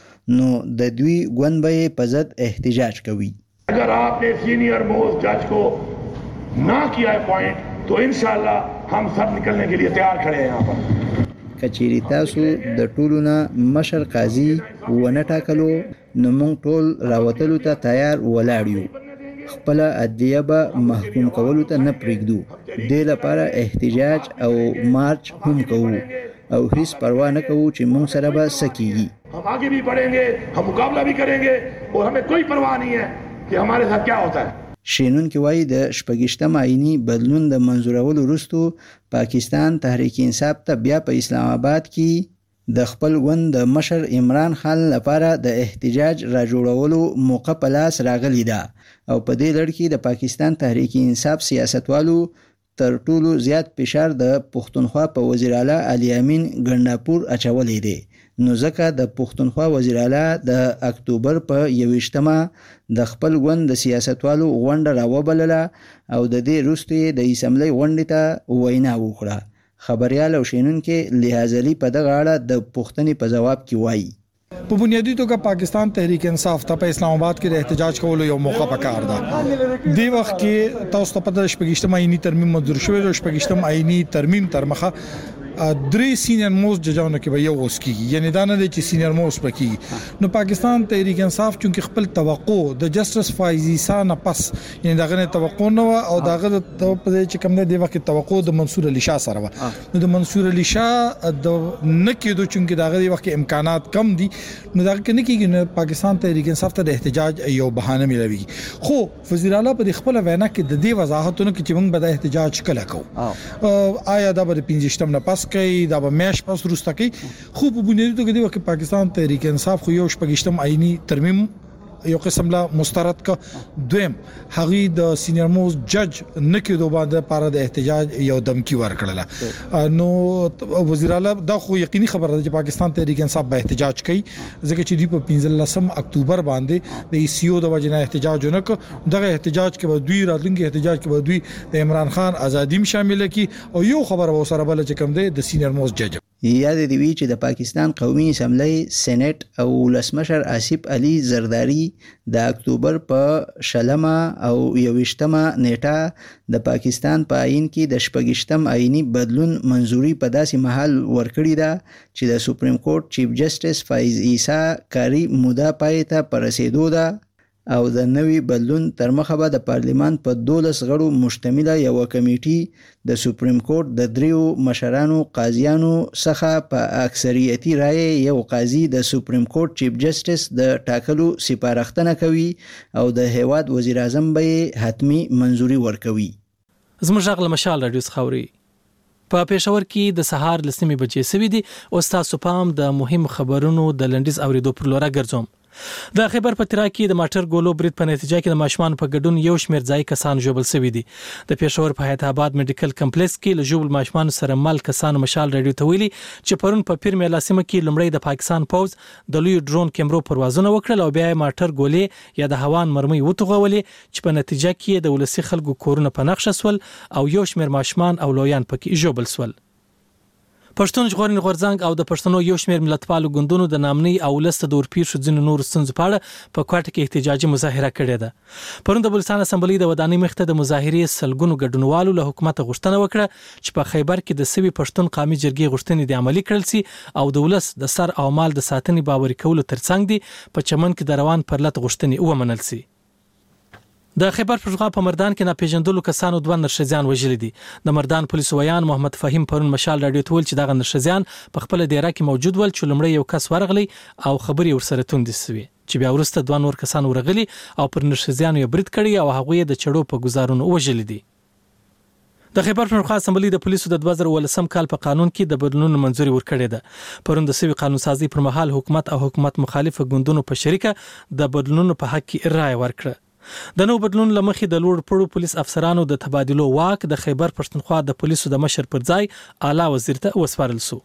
نو د دوی ګوند به په ضد احتجاج کوي. اگر آپ نے سینئر موسٹ جج کو نہ کیا اپوائنٹ तो इंशाअल्लाह हम सब निकलने के लिए तैयार खड़े हैं यहाँ पर। کچېری تاسو د ټولو نه مشر قاضي ونه ټاکلو نو موږ ټول راوتلو ته تیار ولاړ یو، خپل عدلیه به محکوم کولو ته نه پرېږدو، دې لپاره احتجاج او مارچ هم کوو او هیڅ پروا نه کوو چې موږ سره به څه کیږي. हम आगे भी बढ़ेंगे, हम मुकाबला भी करेंगे और हमें कोई परवाह नहीं है कि हमारे साथ क्या होता है. شینونکي وایي د شپږشتم آئینی بدلون د منظورولو وروسته پاکستان تحریک انصاف ته بیا په اسلام آباد کې د خپل ګوند د مشر عمران خان لپاره د احتجاج را جوړولو موقع په لاس راغلی ده او په دې لړ کې د پاکستان تحریک انصاف سیاستوالو تر ټولو زیات فشار د پښتونخوا په وزیر اعلی علي امین ګنداپور اچولی دی. نو ځکه د پښتونخوا وزیر اعلی د اکتوبر په یوویشتمه د خپل ګوند د سیاستوالو غونډه راوبلله او د دې وروسته د اسمبلی غونډې ته وینا وکړه. خبريال او شینونکي لحاظ علي په دغه اړه د پوښتنې په جواب کې وایي په بنیادی توګه پاکستان تحریک انصاف ته په اسلام آباد کې د احتجاج کولو یو موقع پکار ده. دی وخت کې تاسو ته په شپږشتم آئینی ترمیم منظور شوی او شپږشتم آئینی ترمیم تر مخه درې سینیئر موست ججانو کې به یو اوس کیږي، یعنی دا نه دی چې سینیئر موست پکې. نو پاکستان تحریک انصاف چونکی خپل توقع د جسټس فایز عیسی نه پس یعنی دغه نه توقع نه او دغه د په چې کوم نه دی وخت توقع د منصور علي شاه سره و. نو د منصور علي شاه د نه کېدو چونکی دغه دی وخت امکانات کم دي، نو دغه کې نه کېږي. نو پاکستان تحریک انصاف ته د احتجاج یو بهانه ملوي. خو وزیر اعلی په خپل وینا کې د دې وضاحتونه کې چې موږ به د احتجاج کله کوو، آیا دا به پنځشتم نه پس کوي، دا به میاش پس وروسته کوي. خو په بنیادی توګه دی وخت پاکستان تحریک انصاف خو یو شپږشتم آئینی ترمیم یو قسم لا مسترد کا دویم هغه د سینیئر موست جج نه کېدو باندې لپاره د احتجاج یو دمکی ورکړله. نو وزیر اعلی دا خو یقیني خبره ده چې پاکستان تحریک انصاف به احتجاج کوي، ځکه چې دی په پنځلسم اکتوبر باندې د ایسیو د وجنه احتجاج ونک دغه احتجاج کې به دوی راتلونکي احتجاج کې به دوی د عمران خان ازادیم شامل کی او یو خبره وسره بل چې کوم دی د سینیئر موست جج یاد دی وی چې د پاکستان قومي اسمبلی سېنات او ولسمشر آصف علي زرداری د اکتوبر په شلمه او یوویشتمه نیټه د پاکستان په آئین کې د شپږشتم آئینی بدلون منزوري په داسې محل ورکړی ده چې د سپریم کورټ چیف جسټس فایز عیسی کاری موده پای ته پرسیدو ده او د نوي بدلون تر مخه به د پارلیمان په دولس غړو مشتمله یو کمیټي د سپریم کورټ د دریو مشرانو قاضیانو څخه په اکثریتي رائے یو قاضي د سپریم کورټ چیف جسټس د ټاکلو سپارښتنه کوي او د هیواد وزیر اعظم به حتمی منزوري ورکوي. زموږ غل مشال رادیو خاوري په پېښور کې د سهار لسمې بجې سوي دي او تاسو پام د مهم خبرونو د لنډیز اوریدو پر لور ګرځوم. د خیبر پترا کې د ماټر ګولو برید په نتیجه کې د ماشومان په ګډون یو شمېر ځای کسان ژوبل شوي دي. د پېښور په حیات آباد میډیکل کمپلیکس کې له ژوبل ماشومان سره مل کسان مشال رادیو ته ویلي چې پرون په پیر میلا سیمه کې لمړی د پاکستان پوز د لوی ډرون کیمرو پروازونه وکړل او بیا ماټر ګولې یا د هوان مرمۍ وټغولې چې په نتیجه کې د ولسی خلکو کورونه په نقشه سول او یو شمېر ماشومان او لویان پکې ژوبل سول. پښتون ژغورنې غورځنګ او د پښتنو یو شمېر ملتپالو ګوندونو د نامنۍ او لست د اورپیر شو ځینو نور ستونزو په اړه په کوټه کې احتجاجي مظاهره کړې ده. پرون د بلوچستان اسمبلی د ودانۍ مخ ته د مظاهرې سلګونو ګډونوالو له حکومت غوښتنه وکړه چې په خیبر کې د سوي پښتون قومي جرګې غوښتنې د عملی کړل سي او د ولس د سر او مال د ساتنې باوري کولو ترڅنګ دي په چمن کې د روان پرلط غوښتنې ومنل سي. د خیبر پښتونخوا په مردان کې ناپېژندلو کسانو دوه نرښځیان وژلي دي. د مردان پولیس ویان محمد فهیم پرون مشال رادیو ته ویل چې دغه نرښځیان په خپل دیره کې موجود ول چې لمړی یو کس ورغلی او خبري ورسره توندې سوي چې بیا ورسته دوه نور کسان ورغلي او پر نرښځیانو یې برید کړی او هغه د چړو په گزارونو وژلي دي. د خیبر پښتونخوا اسمبلی د پولیسو د دوه زره ولسم کال په قانون کې د بدلونونو منځوري ورکړې ده. پرون د سوي قانون سازي پر مهال حکومت او حکومت مخالف ګوندونو په شریکه د بدلونونو په حق کې رائے ورکړه. د نو بدلون لمخې د لوړ پړو پولیس افسرانو د تبادلو واک د خیبر پښتونخوا د پولیسو د مشر پر ځای اعلی وزیر ته وسپارل سو.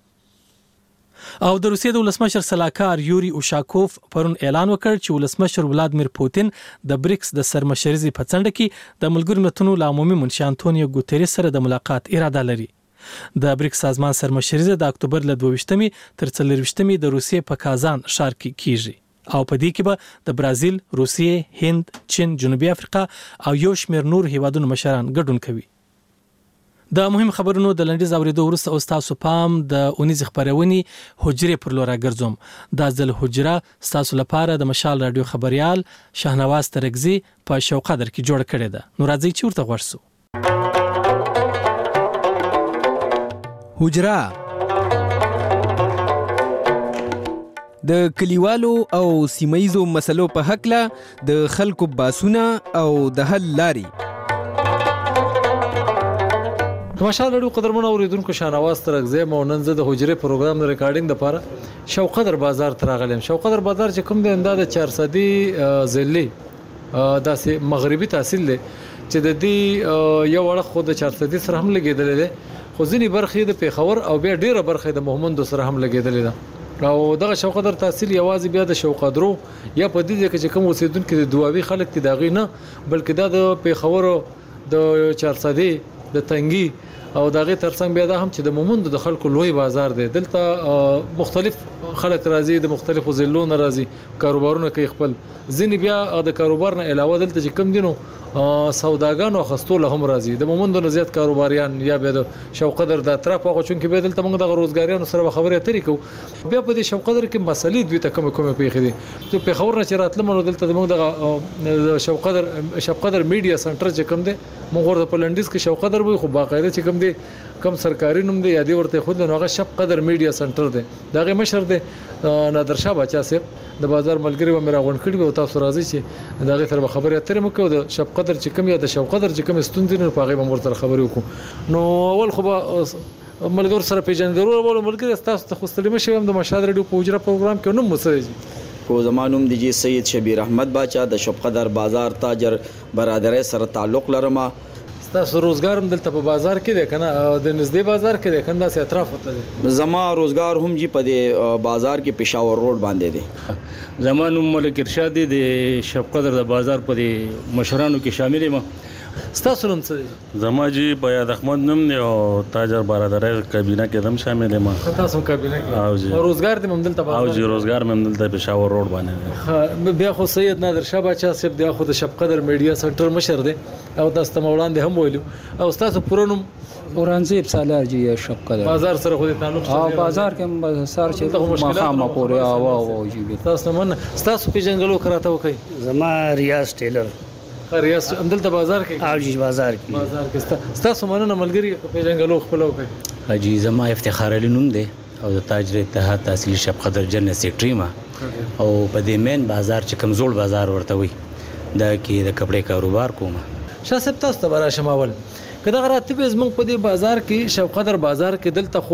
او د روسیې د ولسمشر سلاکار یوري اوشاکوف پرون اعلان وکړ چې ولسمشر ولادمیر پوتین د بریکس د سرمشرزي په څنډه کې د ملګرو ملتونو عمومي منشي انټونیو ګوتریس سره د ملاقات اراده لري. د بریکس سازمان سرمشرزي د اکتوبر له دوه تر څلور د روسیې په کازان ښار کې کیږي او په دې کې به د برازیل، روسیې، هند، چین، جنوبي افریقا او یو شمېر نور هیوادونو مشران ګډون کوي. د مهم خبرونو د لنډیز اوریدو وروسته او تاسو پام د اونیز خبرونې حجره پر لور راګرځوم. دا ځل حجره تاسو لپاره د مشال رادیو خبريال شاهنواز ترګزي په شوقدر کې جوړ کړی ده. نو راځي چې ورته ورسو. حجره د کلیوالو او سیمایزو مسلو په حق له د خلکو باسونه او د حل لاري. ماشاءالله ډېر قدرمن اوریدونکو شاهنواز ترګزی مو نن زه د حجره پروګرام د ریکارډینګ لپاره شوقدر بازار ته راغلم. شوقدر بازار چې کوم د انداز چار صدی ضلع داسې مغربي تحصیل دی چې د دې یو وړ خو د چار صدی سره هم لګیدل دي، خو ځینی برخې د پیښور او بیا ډیره برخې د محمد سره هم لګیدل دي. او دغه شوقدر تحصیل یوازې بیا د شوقدرو یا په دې کې چې کوم اوسیدونکو د دوابي خلک دي داغي نه، بلکې دا د پیښور د چار صدی د تنګي او دغه ترڅنګ بیا دا هم چې د مومند د خلکو لوی بازار دی. دلته مختلف خلک راځي، د مختلفو ضلعونو راځي، کاروبارونه کوي خپل. ځینې بیا د کاروبار نه علاوه دلته چې کم دینو سوداګانو خستول هم راځي. د مومند نه زیات کاروباریان یا بیا د شوقدر د اطراف هغه چون کې به دلته موږ د روزګاریانو سره خبرې اترې کوو. بیا په دې شوقدر کې مسلې دوی ته کوم کوم پیښې دي. ته په خبر نه چې راتلم نو دلته موږ د شوقدر شوقدر میډیا سنټر چې کوم دی موږ ورته په لنډیز کې شوقدر وي، خو باقاعده چې کوم دی کم سرکاري نوم دی یادي ورته خود نو هغه شوقدر میډیا سنټر دی. دغه مشر دی نادر شاه بچا صاحب د بازار ملګری و مې راغون کړی او تاسو راځي چې دغه تر خبرې اترې مو کو د شوقدر چې کوم یا د شوقدر چې کوم ستوندې نه پاغي به ورته خبرې وکړو. نو اول خو ملګر سره پیژندګلو ول ملګری تاسو ته خوستلې مشه هم د مشاد رادیو په اجرا پروګرام کې نوم مسوي کو زمانوم دی سید شبیر احمد باچا د شوقدر بازار تاجر برادرۍ سره تعلق لرم. تاسو روزګار هم دلته په بازار کې دی کنه، د نږدې بازار کې دی کنه، داسې اطراف وته دی؟ زما روزګار هم جی په دې بازار کې پېښور روډ باندې دی. زما نوم ملک ارشاد دی، د شوقدر د بازار په دې مشرانو کې شامل یم. ستاسو نوم څه دی؟ زما جی بیاد احمد نوم دی او تاجر برادرۍ کابینه کې هم شامل یم. تاسو کابینه کې او جی روزګار دې هم دلته بازار او جی روزګار هم دلته پېښور روډ باندې دی. بیا خو سید نادر شاه بچا صاحب دی، خو د شوقدر میډیا سنټر مشر دی او تاسو ته وړاندې هم ویلو. او تاسو پوره نوم اورانزیب سالار جی شوقدر بازار سره خو دې تعلق شته؟ ها بازار کې بازار چې مخامه پورې او او جی تاسو من تاسو پیژنګلو کراته وکي. زما ریاض ټیلر ریاض دلته بازار کې او جی بازار کې بازار کې تاسو مننه ملګری پیژنګلو خپل وکي. حاجی زما افتخار علي نوم دی او د تاجر اتحاد تحصیل شوقدر جنرال سیکرټری ما او په دې مین بازار چې کمزور بازار ورته وي دا کې د کپڑے کاروبار کوم. شاه صاحب تاسو ته برا شمول کله غراته به زموږ په دې بازار کې شوقدر بازار کې دلته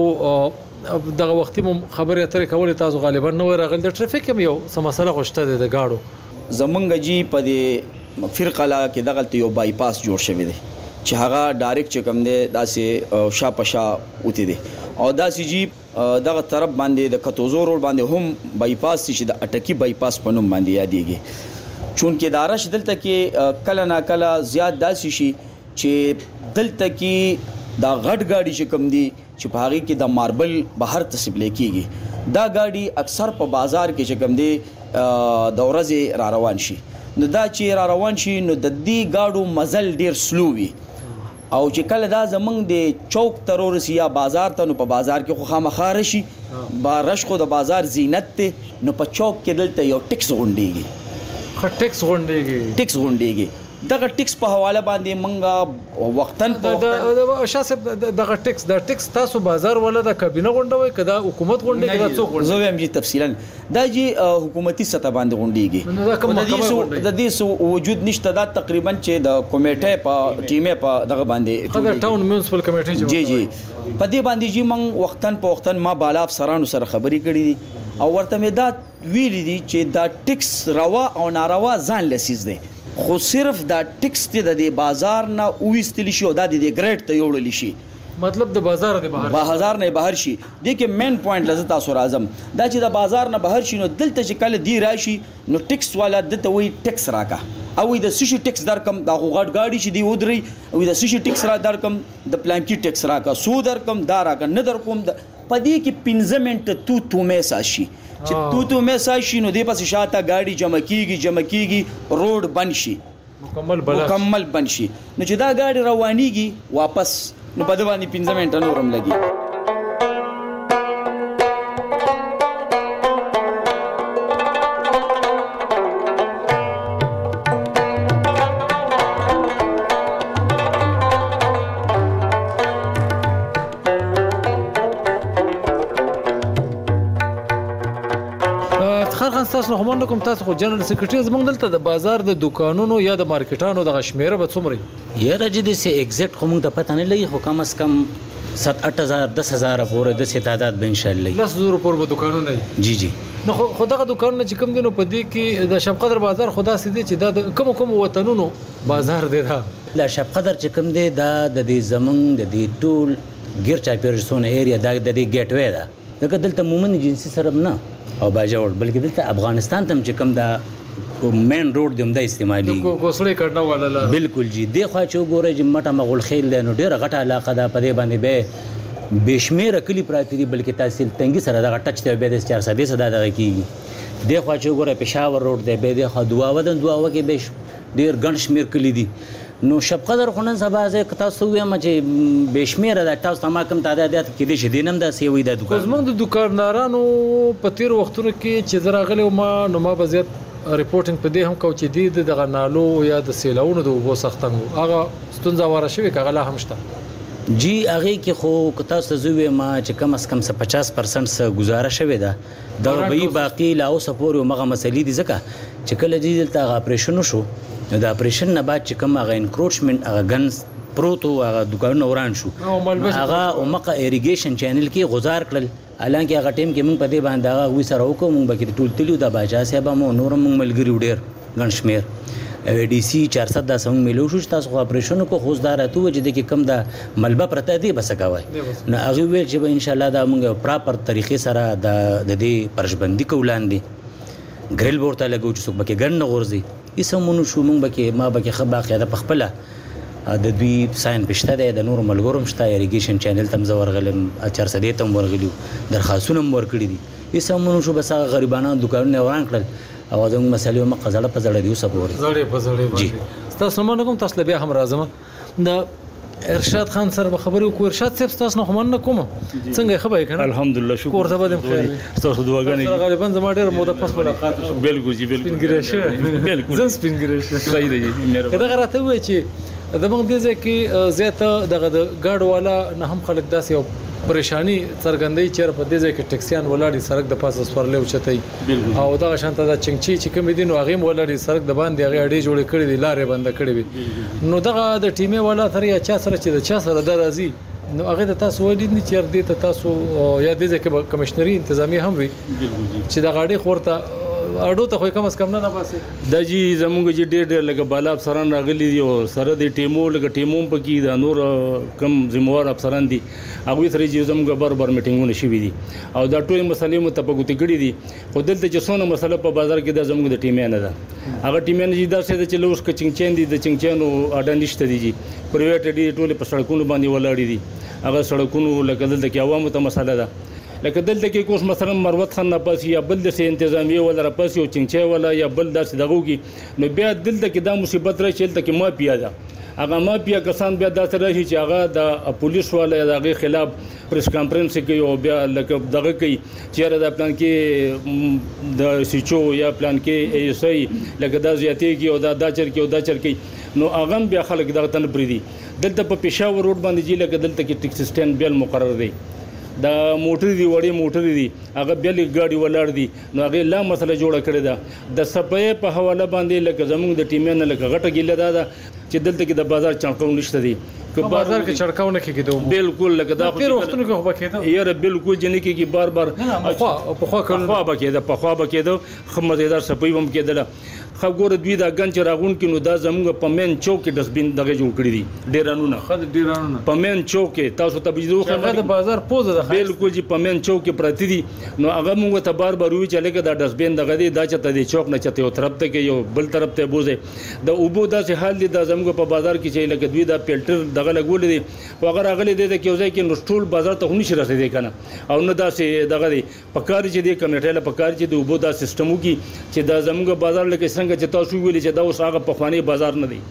خو دغه وختي مو خبرې اترې کول تاسو غالبا نو راغل د ټریفیک هم یو سمسله غشته ده د گاډو. زمونږ جی په دې فرقلا کې دغه یو بای پاس جوړ شوی دی چې هغه ډایرکټ چې کوم دی داسې شا پشا اوتی دی او داسې جی دغه طرف باندې د کتوزو روډ باندې هم بای پاس چې د اټکی بای پاس په نوم باندې یادېږي. چونکې دارش دلته کې کله نا کله زیات داسې شي چې دلته کې دا غټ گاډي چې کوم دی چې په هغه کې د ماربل بهر تصبلې کیږي، دا گاډي اکثر په بازار کې چې کوم دی د ورځې را روان شي. نو دا چې را روان شي نو د دې گاډو مزل ډیر سلو وي او چې کله دا زمنګ د چوک ترورس یا بازار ته نو په بازار کې خو خامخا رشي بارش خو د بازار زینت ته نو په چوک کې دلته یو ټیکس غونډيږي. خ ټیکس غونډيږي ټیکس غونډيږي دغه ټیکس په حواله باندې منګه وختن په شاسه دغه ټیکس د ټیکس تاسو بازار ولا د کابینه غونډوي کدا حکومت غونډي کدا څوک غونډي؟ زه هم جی تفصیلا دا جی حکومتي سطح باندې غونډيږي د دې سو وجود نشته. دا تقریبا چې د کمیټه په ټیمه په دغه باندې د ټاون میونسپل کمیټه جی جی په دې باندې جی من وختن په وختن ما بالا افسرانو سره خبرې کړې دي او ورته مې دا ویلي دي چې دا ټیکس روا او ناروا ځان لسیز دی، خو صرف دا ټیکس ته د بازار نه وېستل شي او دا د ګریډ ته یوړل شي. مطلب د بازار د بهر بازار نه بهر شي. د کې مین پوینټ لزه تاسو راځم دا چې د بازار نه بهر شي نو دلته چې کله دی راشي نو ټیکس والا دته وی ټیکس راکا او د سشي ټیکس درکم دا غوړ گاډي چې دی ودري او د سشي ټیکس را درکم د پلانکی ټیکس راکا سو درکم دا راکا نه درکوم پدې کې پنځه منټ تو تو مې ساشي چې تو تو مې ساشي نو د پس شاته گاډي جمع کیږي جمع کیږي روډ بند شي مکمل بل مکمل بند شي نو چې دا گاډي روانيږي واپس نو په دې باندې پنځه منټه نورم لګي. تاسو هم نه کوم تاسو خو جنرال سیکریټری زمونږ دلته د بازار د دکانونو یا د مارکیټانو د غشمیره به څومره یاره چې د سي ایگزیکټ کوم ته پته نه لګي خو کم از کم سات اټ هزار دس هزار پورې د سي تعداد به ان شاء الله لس زره پورې به دکانونه جی جی نو خو دغه دکانونه چې کوم دینو په دې کې د شب قدر بازار خدا سي دي چې د کوم کوم وطنونو بازار دی دا لا شب قدر چې کوم دی دا د دې زمنګ د دې ټول ګیر چا پیرسونه ایریا دا د دې ګیټ وې دا دغه دلته مومن جنسي سره نه او باجوړ بلکې دلته افغانستان ته چې کوم دا مین روډ دی هم د استعمالي کوسړې کډنه ولاله بالکل جی دی خو چې ګوره چې مټه مغول خیل نو ډیره غټه علاقه ده په دې باندې به بشمیره کلی پراتی دی بلکې تحصیل تنګي سره دا ټچ ته به د چار سده سده دغه کیږي دی خو چې ګوره پېښور روډ دی به د خو دوا ودن دوا وکي به ډیر ګڼ شمیر کلی دي نو شب قدر خو نن سبا زه تاسو وایم چې بشمیره د تاسو ما کوم تعدادات کې دي چې دینم د سیوي د دکان زمونږ د دکاندارانو په تیر وختونو کې چې زراغلی ما نو ما بزیات ریپورټینګ په دې هم کو چې دی دغه نالو یا د سیلاونو د وبو سختنګو هغه ستونزه واره شوی کغه لا هم شته جی هغه کې خو کتا سزوي ما چې کم از کم پچاس پرسنټ سره گزاره شوی دا دا به باقی لا اوس پورې مغه مسلې دي ځکه چې کله دې دلته اپریشن شو نو د اپریشن نه بعد چې کوم هغه انکروچمنت هغه ګنز پروتو هغه دکانونه وران شو هغه او مقه ایریګیشن چینل کې غزار کړل الانکه هغه ټیم کې موږ په دې باندې هغه وې سره وکړو موږ به کې ټول تلیو د باجا صاحب مو نور موږ ملګری ډیر ګڼ شمیر ډي سي چار سو د سم ملو شو تاسو اپریشن کو خوځدار ته و چې د کوم د ملبه پرته دی بس کاوه نو هغه ویل چې ان شاء الله دا موږ پراپر طریقې سره د دې پرشبندي کولان دي ګریل ورته لګو چې څوک بکې ګڼ غورځي اسمونو شو مونږ بکې ما بکې خبره خیاده پخپله د دوی ساين پښته ده د نور ملګروم شته ایریګیشن چینل تم زور غلم چار سده تم ورغلیو درخواستونه ورکړي دي اسمونو شو بس غریبانو دکانونه وران کړل او زموږ مسلې مقه زړه په زړه دی وسپور زړه په زړه جی تاسو مونږ کوم تاسو بیا هم راځم د ارشاد خان سره خبرې وکړو ارشاد صاحب تاسو نه کوم نه کوم څنګه خبرې کړه الحمدلله شکر کور ته بدم خیر تاسو دعاګانې غالبا زما ډېر موده پس ملاقات شو بالکل جی بالکل سپینګریشه بالکل زم سپینګریشه صحیح دی مهرباني دا غراته وای چې د موږ دې ځکه زیاته دغه د گاډ والا نه هم خلک داسې یو پریشانی څرګندې چیر په دې ځای کې ټکسیان ولاړی سړک د پاسه سپرلې اوچتای او دا شانته دا چنګچی چې کوم دي نو هغه ولاړی سړک د باندې هغه اړې جوړې کړې دي لارې بند کړې وي نو دغه د ټیمه والا تر یا چا سره چې د چا سره د راځي نو هغه د تاسو ولې نه چیر دي ته تاسو یا دې ځکه کمشنري انتظامی هم وي چې د غاډي خورته اډو ته خو کم اس کم نه نه باسي د جی زموږ جی ډېر ډېر لګ بالا افسران راغلي دي او سره د ټیمو لګ ټیموم پکې د نور کم ذمہوار افسران دي هغه سره چې زموږ بر بر میټینګونه شوي دي او دا ټول مسلې متفقوتی کړي دي خو دلته چې څونه مسله په بازار کې د زموږ د ټیمې نه ده هغه ټیمې نه دا څه چې لوس کچنګ چین دي د چنګچانو اډه نشته دي پرایویټ دي ټول په سړکونو باندې ولاړ دي هغه سړکونو لکه دلته کې عوامو ته مسله ده لکه دلته کې کوم مثلا مروت خان نه پاس یا بل د انتظامیه ولا را پاس یو چنچي ولا یا بل داس دغوږي نو بیا دلته کې دا مصیبت را چلته کې ما پیاده هغه ما بیا کسان بیا داسې راشي چې هغه د پولیس والا دغه خلاف پریس کانفرنس کوي او بیا لکه دغه کوي چې دا پلان کې د سیچو یا پلان کې ایس ای لکه دا زیاتې کې او دا دا چر کې او دا چر کې نو هغه بیا خلک دغه تن پری دي دلته په پېښور روډ باندې چې لکه دلته کې ټیکس سټینډ بیل مقرر دی دا موټر دی وړي موټر دی هغه بیا لګاډي ولاړ دي نو هغه لا مسله جوړه کړې ده د سپې په حواله باندې لکه زموږ د ټیمونو لکه غټه ګیله ده چې دلته کې د بازار چانکو نشته دي که بازار کې چړکاو نه کېږي بالکل لکه دا په وختونو کې هو بکیده یاره بالکل جنې کې بار بار په خوا خوا بکیده په خوا بکیده خمزیدار سپې هم کېدله خبره دوی دا گنج راغون کې نو دا زموږ په مین چوک کې ډسبین دغه جوړ کړی دي ډیرانونه خد ډیرانونه په مین چوک کې تاسو ته بجو خو د بازار پوزه ده بالکل جی په مین چوک کې پراتی دي نو هغه موږ ته بار بار وی چې لکه دا ډسبین دغه دی دا چته دی چوک نه چته یو طرف ته کې یو بل طرف ته بوزه د اوبو داسې حال دي دا زموږ په بازار کې چې لکه دوی دا فلټر دغه لګول دي او هغه راغلي دي د کیوځای کې نو ټول بازار ته نشي رسیدي کنه او نه داسې دغه دی پکار چې دی کمیټه له پکار چې د اوبو دا سیستمو کې چې دا زموږ بازار لکه څنګه چې تاسو ویلي دا اوس هغه په خواني بازار نه دی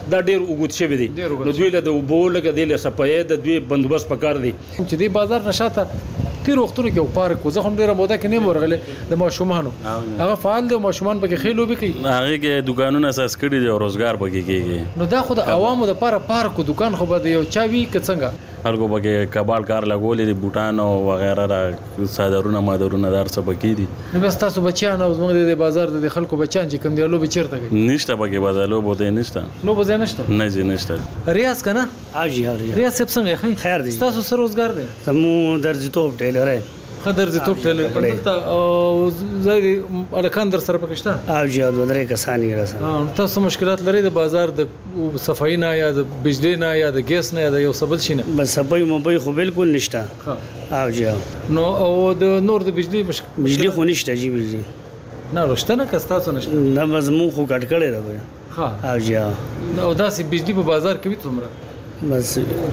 دا ډیر وګت شوی دی نو دوی له د وبو لکه د سپایې د دوی بندوبست پکار دی چې دی بازار نشاته تیر وختونو کې پارک زه هم ډیره موده کې نه ورغله د ماشومانو هغه فعال دي ماشومان پکې خېلو به کوي هغه کې دکانونه اساس کړي دي او روزګار پکې کیږي نو دا خو د عوامو د پاره پارک دکان خو به یو چاوي ک څنګه هرګو پکې کبال کار لګولې دي بوټان او وغیرہ را صادرونه مادرونه دار څه پکې دي نو بس تاسو بچیان او زموږ د بازار د خلکو بچیان چې کوم دی لو به چیرته کوي نشته پکې بازارلو بوته نشته نو بزه نشته نه جی نشته ریاض کنه اجي ریاض څنګه خیر دي تاسو سره روزګار دی سمو درځي توپ ټیلر خدر زه توپ ټیلر کړم او زه الکان در سره پکشته او جی د درې کسانی راځه تاسو مشکلات لري د بازار د صفائی نه یا د بجلی نه یا د ګیس نه یا د یو سبل شي نه بس صفائی مو خو بالکل نشته او جی نو او د نور د بجلی بجلی خو نشته جی بجلی نه رښتنه نه کستا څه نشته نه بس مو خو کټ کړی راوي ها او جی او داسې بجلی په بازار کې څومره بس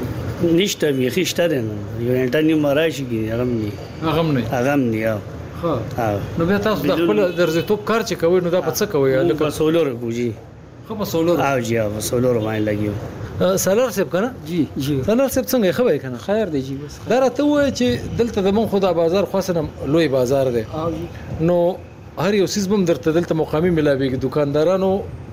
نشته بیخي شته نه یو انټرنیټ مراشي کې هغه نه هغه نه هغه نه ها نو بیا تاسو د خپل درځي توپ کار چې کوي نو دا په څه کوي لکه سولر کوجی خو په سولر او جی او سولر باندې لګیو سالار سیب کنه جی جی سالار سیب څنګه خبرې کنه خیر دی جی بس دا راته وای چې دلته د من خدا بازار خاصه لوی بازار دی نو هر یو سیس بم درته دلته مقامی ملاوي دکاندارانو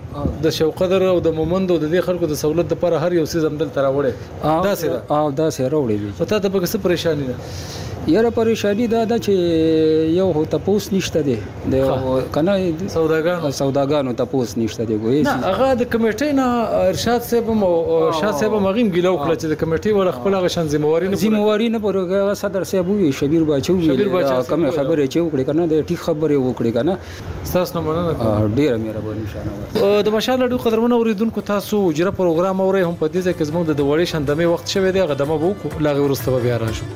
د شوقدر او د مومند او د دې خلکو د سہولت لپاره هر یو سیس هم دلته راوړي دا سره او دا سره راوړي دي ته ته به څه پریشانی ده یاره پریشانی دا ده چې یو هو تپوس نشته دی د کنه سوداګانو سوداګانو تپوس نشته دی ګوي نه هغه د کمیټې نه ارشاد صاحب او ارشاد صاحب مغیم ګلو کړ چې د کمیټې ول خپل غ شان ذمہواری نه ذمہواری نه پرګه صدر صاحب وی شبیر باچو وی کوم خبره چې وکړي کنه د ټیک خبره وکړي کنه تاسو نه مننه ډیره مهرباني شانه د مشال ډو قدرمن اوریدونکو تاسو اجره پروګرام اوري هم په دې ځکه زموږ د وړې شندمه وخت شوه دی غدمه وو لاغه ورسته بیا راشو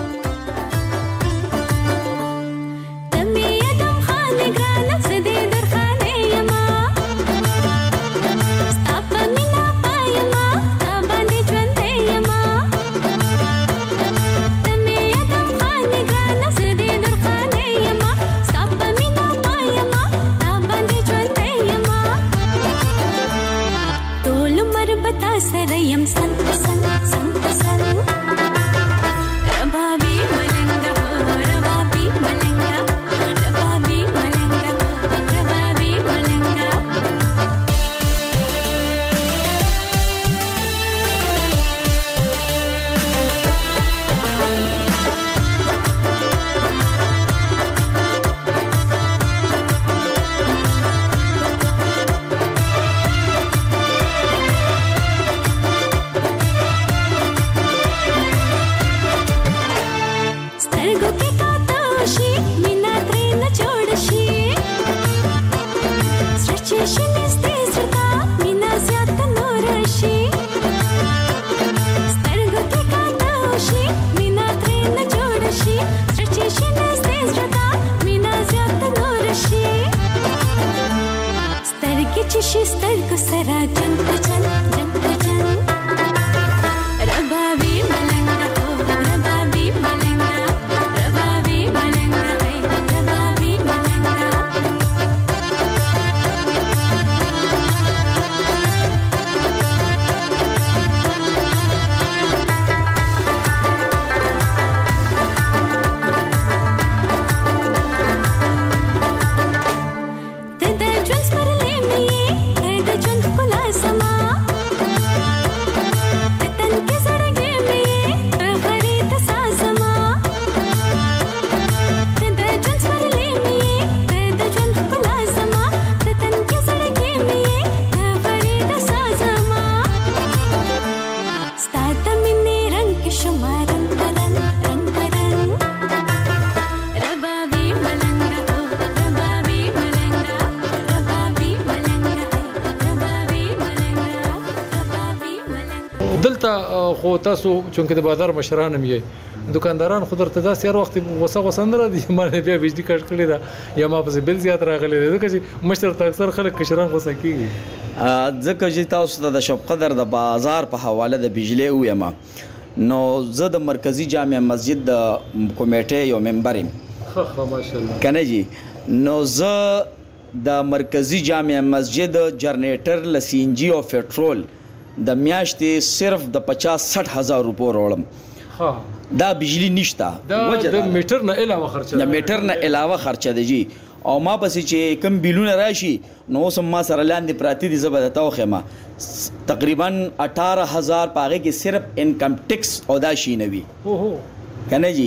خو تاسو چونکه د بازار مشران هم یې دکانداران خو درته دا سیر وخت وسه وسندره دي مانه بیا بجلی کټ کړی دا یا ما په بل زیات راغلی دی چې مشر ته اکثر خلک کشران غوسه کیږي ځکه چې تاسو ته د شپقدر د بازار په حواله د بجلی او یما نو زه د مرکزی جامع مسجد د کمیټې یو ممبر یم خو ماشاءالله کنه جی نو زه د مرکزی جامع مسجد جنریټر لسینجی او پټرول د میاشتې صرف د پچاس سټ هزار روپو وروړم دا بجلی نشته دا د میټر نه علاوه خرچه د میټر نه علاوه خرچه دی جی او ما پسې چې کم بیلونه راشي نو سم ما سره لاندې پراتی دي زبده توخه ما تقریبا اٹھارہ هزار پاغه کې صرف انکم ټیکس او دا شي نوي اوه کنه جی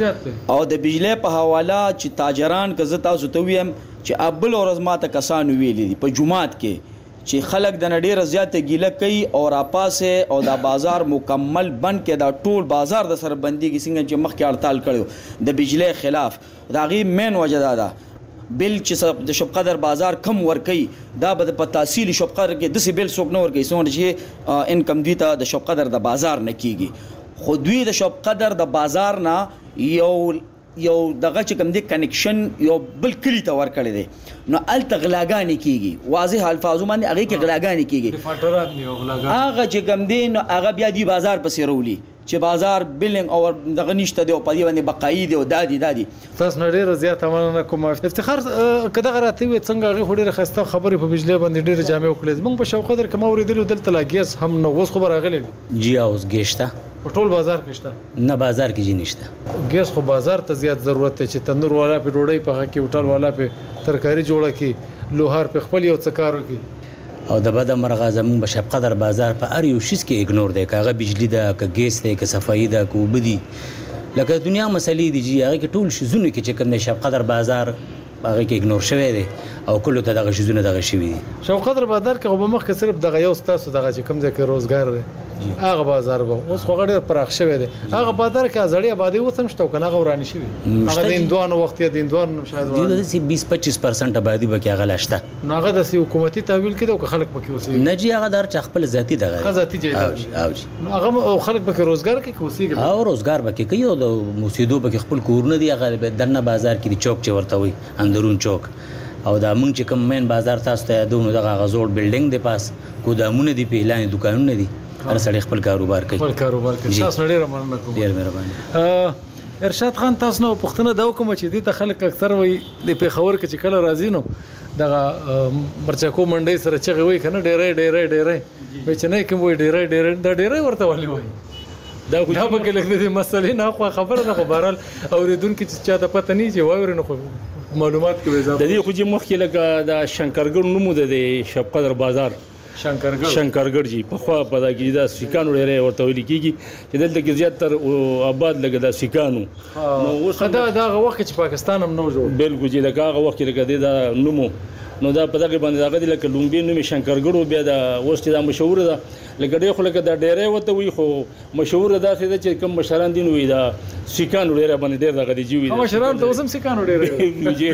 او د بجلی په حواله چې تاجران کزه تاسو ته ویم چې ابل ورځ ماته کسان ویلي دي په جمعات کې چې خلک د نډیر زیاته ګیله کوي او را پاسه او دا بازار مکمل بند کې دا ټول بازار د سربندي کې څنګه چې مخکې هړتال کړو د بجلی خلاف دا غي مین وجه ده بل چې د شپ قدر بازار کم ور کوي دا به په تحصیل شپ قدر کې د سی بل څوک نه ور کوي څنګه چې انکم دی ته د شپ قدر د بازار نه کیږي خو دوی د شپ قدر د بازار نه یو یو دغه چې کوم دی کنیکشن یو بل کلی ته ور کړی دی نو ال تغلاګانی کیږي واضح الفاظو باندې هغه کې غلاګانی کیږي فټرات نه غلاګانی هغه چې کوم دی نو هغه بیا دی بازار پسې رولي چې بازار بلنګ او دغه نشته دی او په دې باندې بقایي دی او دادی دادی تاسو نه ډیر زیات مننه کوم افتخار کده غراته وي څنګه هغه ډیر خسته خبرې په بجلی باندې ډیر جامع وکړي موږ په شوق قدر کوم اوریدل دلته لاګیس هم نو اوس خبر راغلی جی اوس ګشته په ټول بازار کې شته نه بازار کې جی نشته ګیس خو بازار ته زیات ضرورت دی چې تندور والا په ډوډۍ په کې هوټل والا په ترکاری جوړه کې لوهار په خپل یو څکارو کې او د بده مرغه زمون په شپ قدر بازار په ار یو شیس کې اګنور دی کاغه بجلی ده ک ګیس ده ک صفائی ده کو بدی لکه دنیا مسلې دي جی هغه کې ټول شزونه کې چې کوم شپ قدر بازار هغه کې اګنور شوی دی او کله ته دغه شزونه دغه شوی دي شپ قدر بازار کې په مخ کې صرف دغه یو ستاسو دغه چې کوم ځکه روزګار دی هغه بازار به اوس خو غړي پراخ شوی دی هغه بازار کې ازړی آبادی وسم شته کنه هغه ورانی شوی هغه د اندوانو وخت د اندوانو شاید ورانی دی بیس پچیس پرسنټ آبادی به کې هغه لاشته نو هغه د حکومتي تحویل کې د خلک پکې اوسېږي نه جی هغه در چ خپل ذاتی دغه ذاتی جایداد او نو هغه خلک پکې روزګار کې اوسېږي او روزګار پکې کوي او د موسیدو پکې خپل کورونه دی هغه دنه بازار کې چوک چې ورته وي اندرون چوک او دا مونږ چې کوم مین بازار تاسو ته یادونه دغه غزوړ بلډینګ دی پاس ګودامونه دی په اعلان دکانونه دي هر سړی خپل کاروبار کوي خپل کاروبار کوي تاسو ډیر مننه کوم ډیر مهرباني ارشاد خان تاسو نو پښتنه دا کوم چې دې ته خلک اکثر وي د پیښور کې چې کله راځي نو دغه مرچکو منډي سره چغي وي کنه ډیرې ډیرې ډیرې په چې نه کوم وي ډیرې ډیرې دا ډیرې ورته ولي وي دا خو دا به کله د مسلې نه خو خبره نه خو بهرال اوریدونکو چې چا د پته نه چې وایو نه خو معلومات کوي د دې خو چې مخکې لګه د شنکرګړ نومو د شپ قدر بازار شنکرګړ شنکرګړ جی په خوا په دا کې دا سیکانو ډېرې ورته ویل کیږي چې دلته کې زیات تر آباد لګه دا سیکانو نو اوس دا دا وخت چې پاکستان هم نو جوړ بالکل چې لکه هغه وخت کې لګه دا نومو نو دا په دغه باندې هغه د لکه لومبي نومي شنکرګړو بیا دا اوس چې دا مشهور ده لکه ډېر خو لکه دا ډېرې وته وي خو مشهور ده چې کوم مشران دي نو دا سیکانو ډېر باندې ډېر دغه دي جوړي مشران ته اوسم سیکانو ډېر جی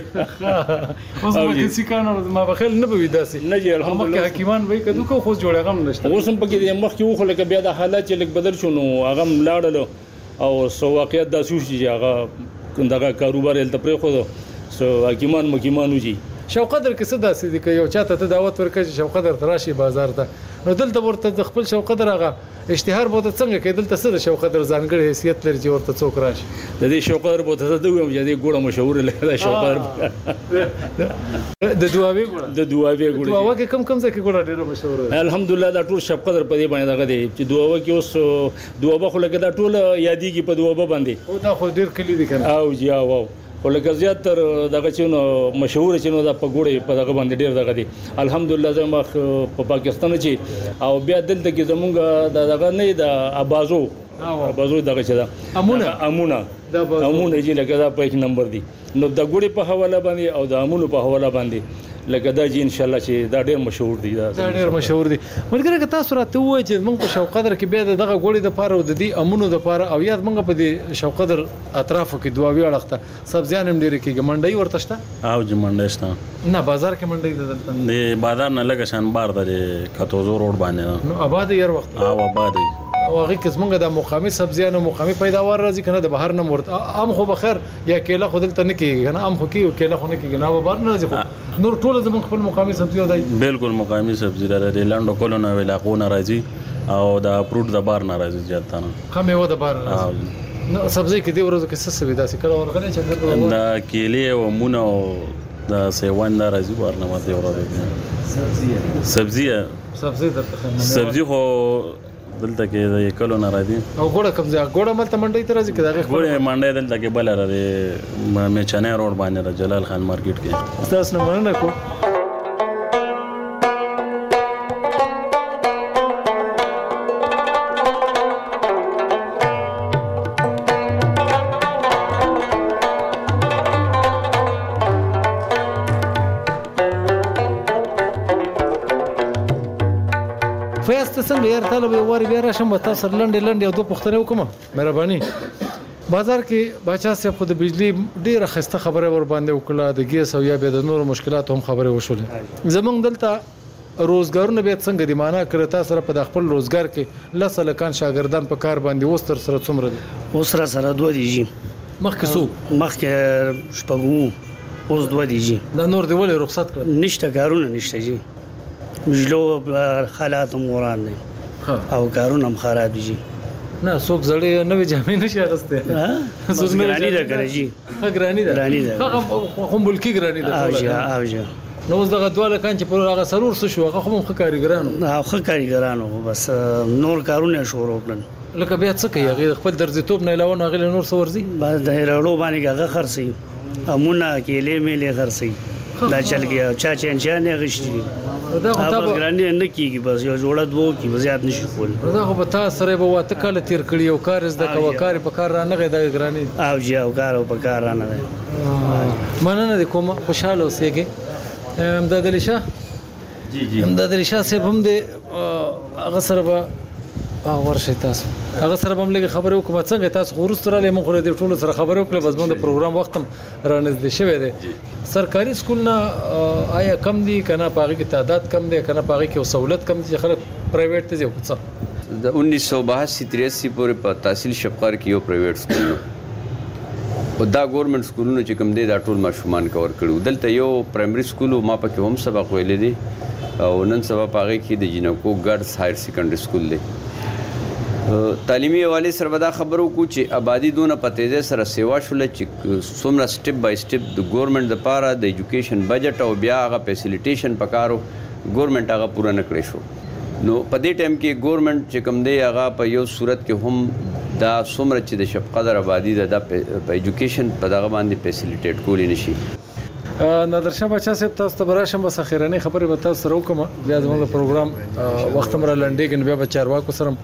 اوس به سیکانو ما بخیل نه بوي داسې نه جی الحمدلله حکیمان وای کدو کو خو جوړه غم نشته اوسم پکې مخ کې خو لکه بیا د حالات چې لک بدل شونه هغه ملاړل او سو واقعیت د سوش چې هغه دغه کاروبار ال تپری خو سو حکیمان مکیمانو جی شوق قدر کې څه داسې دي چې یو چاته ته دعوت ورکړي شوق قدر تراشي بازار ته نو دلته ورته د خپل شوق قدر هغه اشتهار بوته څنګه کې دلته څه شوق قدر ځانګړي حیثیت لري چې ورته څوک راشي د دې شوق قدر بوته ته دوی هم چې ګوړه مشهور لري شوق قدر د دواوی ګوړه د دواوی ګوړه دواوی کې کم کم ځکه ګوړه ډیره مشهور ده الحمدلله دا ټول شوق قدر په دې باندې دغه دی چې دواوی کې اوس دواوی خو لکه دا ټول یادېږي په دواوی باندې او دا خو ډیر کلی دي کنه او جی او ولکه زیات تر دغه چونو مشهور چونو د پګوړې په دغه باندې ډیر دغه دي الحمدلله زما په پاکستان چې او بیا دلته کې زمونږ دغه نه د ابازو ابازو دغه چې دا امونه امونه امونه چې لکه دا په یک نمبر دي نو د ګوړې په حواله باندې او د امونو په حواله باندې لکه دا چې ان شاء الله چې دا ډېر مشهور دي دا ډېر مشهور دي مګر که تاسو راته وایئ چې موږ په شوق قدر کې به دغه ګوړې د پاره او د دې امونو د پاره او یاد موږ په دې شوق قدر اطرافو کې دواوی اړخته سبزیان هم ډېر کېږي منډي ورته شته او چې منډي شته نه بازار کې منډي دلته د بازار نه لګه شان بار د کتوزو روډ باندې نو آباد یې وخت او آباد او هغه قسمه د مقامی سبزیان او مقامی پیداوار راځي کنه د بهر نه مرته ام خو بخیر یا کېله خو دلته نه کېږي کنه ام خو کېږي کېله خو نه کېږي نه بهر نه راځي نور ټول زمون خپل مقامی سبزی دی بالکل مقامی سبزی لري لاندو کولونه ویلاقو نه راځي او دا فروټ د بار نه راځي ځاتانه کومه و د بار نو سبزی کې دی ورځو کې څه سوي داسې کله ورغلې چې دا کېله او مونږ دا سیوان دا راځي برنامه دی ورته سبزی سبزی درته سبزی خو دلته کې د کلو نه راځي او ګوړه کوم ځای ګوړه ملته منډي ته راځي کدا ګوړه منډي دلته کې بل راځي مې چنه روډ باندې را جلال خان مارکیټ کې تاسو نه مننه کو څنګه یار طالب وری بیا راشم تاسو لنډې لنډې او دوه پوښتنې وکم مهرباني بازار کې باچا صاحب خو د بجلی ډیره خسته خبره ور باندې وکړه د ګیس او یا به د نور مشکلات هم خبره وشولې زمونږ دلته روزګارونه به څنګه دی معنا کړی تاسو سره په خپل روزګار کې لسه لکان شاګردان په کار باندې وستر سره څومره دي اوس را سره دوه دي جی مخکې سو مخکې شپږو اوس دوه دي جی دا نور دی ولې رخصت کړ نشته کارونه نشته جی مجلو حالات موران دي او کارونه هم خراب دي نه څوک زړې نوې جامې نشي اغسته ها څوک ګرانی ده کوي جی ها ګرانی ده ګرانی ده هغه هم ملکی ګرانی ده او جی او جی نو زغه دواله کان چې پر هغه سرور څه شو هغه هم خ کاریګرانو ها خ کاریګرانو بس نور کارونه شروع کړل لکه بیا څه کوي هغه خپل درځي توپ نه علاوه هغه نور څه ورزي بس د هرړو باندې هغه خرسي امونه کېلې میلې خرسي دا چل گیا چا چنچا نه غشتي دا خو تاسو ګرانی نه کیږي بس یو جوړه دوه کی بزیات نشي کول دا خو به تاسو سره به واته کله تیر کړی او کار زده کوه کار په کار را نه غي دا ګرانی او جی او کار په کار را نه مننه د کوم خوشاله اوسېږي امداد علي شاه جی جی امداد علي شاه صاحب هم د هغه سره به ورشي تاسو هغه سره هم لږ خبرې وکم څنګه تاسو ورستره له مخ د ټولو سره خبرې وکړه بس موږ د پروګرام وخت هم رانږدې شوی دی سرکاري سکول نه آیا کم دي کنه پاغي کې تعداد کم دي کنه پاغي کې سہولت کم دي خلک پرایویټ ته ځي وڅ د انیس سو باسی تریاسی پورې په تحصیل شفقار کې یو پرایویټ سکول او دا ګورنمنت سکولونو چې کوم دي دا ټول ماشومان کور کړو دلته یو پرایمري سکول ما پکې هم سبق ویل دي او نن سبا پاغي کې د جنکو ګرلز هایر سیکنډري سکول دی تعلیمي حواله سره ودا خبرو کو چې آبادی دونه په تیزه سره سیوا شول چې څومره سټپ بای سټپ د ګورنمنت لپاره د ایجوکیشن بجټ او بیا هغه فیسیلیټیشن پکارو ګورنمنت هغه پوره نه کړی شو نو په دې ټایم کې ګورنمنت چې کوم دی هغه په یو صورت کې هم دا څومره چې د شفقدر آبادی د په ایجوکیشن په دغه باندې فیسیلیټیټ کولی نشي نادر شاه بچا صاحب تاسو ته براشم بس اخیرنی خبرې به تاسو سره وکم بیا زموږ پروګرام وخت مر لنډیږي بیا به چارواکو سره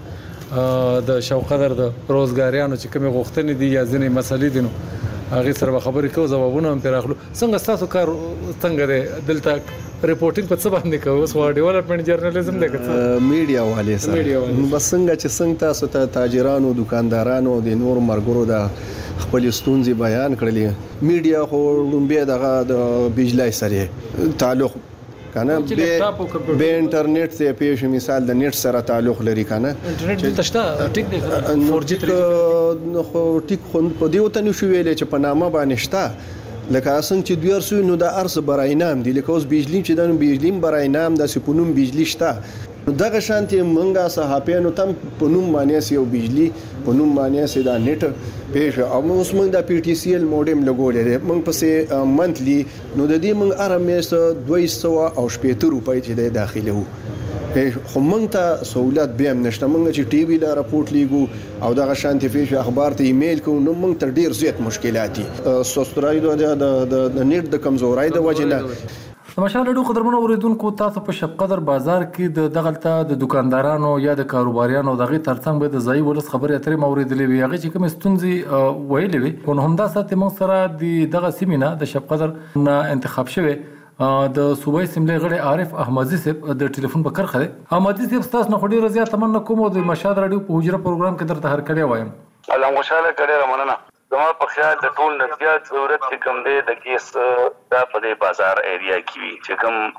د شوقدر د روزګاریانو چې کومه غوښتنې دي یا ځینې مسلې دي نو هغه سره خبرې کوو ځوابونه هم تراخلو څنګه تاسو کار څنګه دی دلته ریپورټینګ په څه باندې کوو سو ډیولپمنٹ جرنالیزم دی که میډیا والے سره بس څنګه چې څنګه تاسو ته تاجرانو دکاندارانو د نور مرګرو د خپل ستونزې بیان کړلې میډیا خو لومبه دغه د بجلی سره تعلق کنه به به انټرنیټ ته پیښ مثال د نت سره تعلق لري کنه انټرنیټ تشته ټیک دی فور جی نو خو ټیک خو په دې وته نشو ویلې چې په نامه باندې شته لکه څنګه چې دوی ارسو نو د ارس برای نام دی لکه اوس بجلی چې د بجلی برای نام د سپونوم بجلی شته دغه شانتي منګه صحافیانو تم په نوم باندې یو بجلی په نوم باندې دا نت پیښ او اوس موږ د پی ټی سی ال موډم لګولې موږ پسې منتلی نو د دې موږ ارمېس دوه سوه او شپږ روپۍ چې د داخله وو خو موږ ته سہولت به هم نشته موږ چې ټي وی لا راپورټ لیګو او دغه شانتي پیښ اخبار ته ایمیل کوو نو موږ تر ډیر زیات مشکلات دي سوسترای د نت د کمزورای د وجه نه ماشاءالله ډېر قدرمنو اوریدونکو تاسو په شفقدر بازار کې د دغلطه د دکاندارانو یا د کاروباریانو دغه ترڅنګ به د ځای ولس خبرې اترې موریدلې وي هغه چې کوم ستونزې ویلې وي په همدا سات موږ سره د دغه سیمینه د شفقدر نه انتخاب شوه د صوبای سیملې غړي عارف احمدزي صاحب د ټلیفون په کرخه احمدزي صاحب تاسو نه خوري رضا تمنا کوم د مشاد رادیو په حجره پروګرام کې درته هر کړی وایم الله خوشاله کړی رمنه زما په خیال د ټول نه زیات ضرورت چې کوم دی د کیس دا په دې بازار ایریا کې وي چې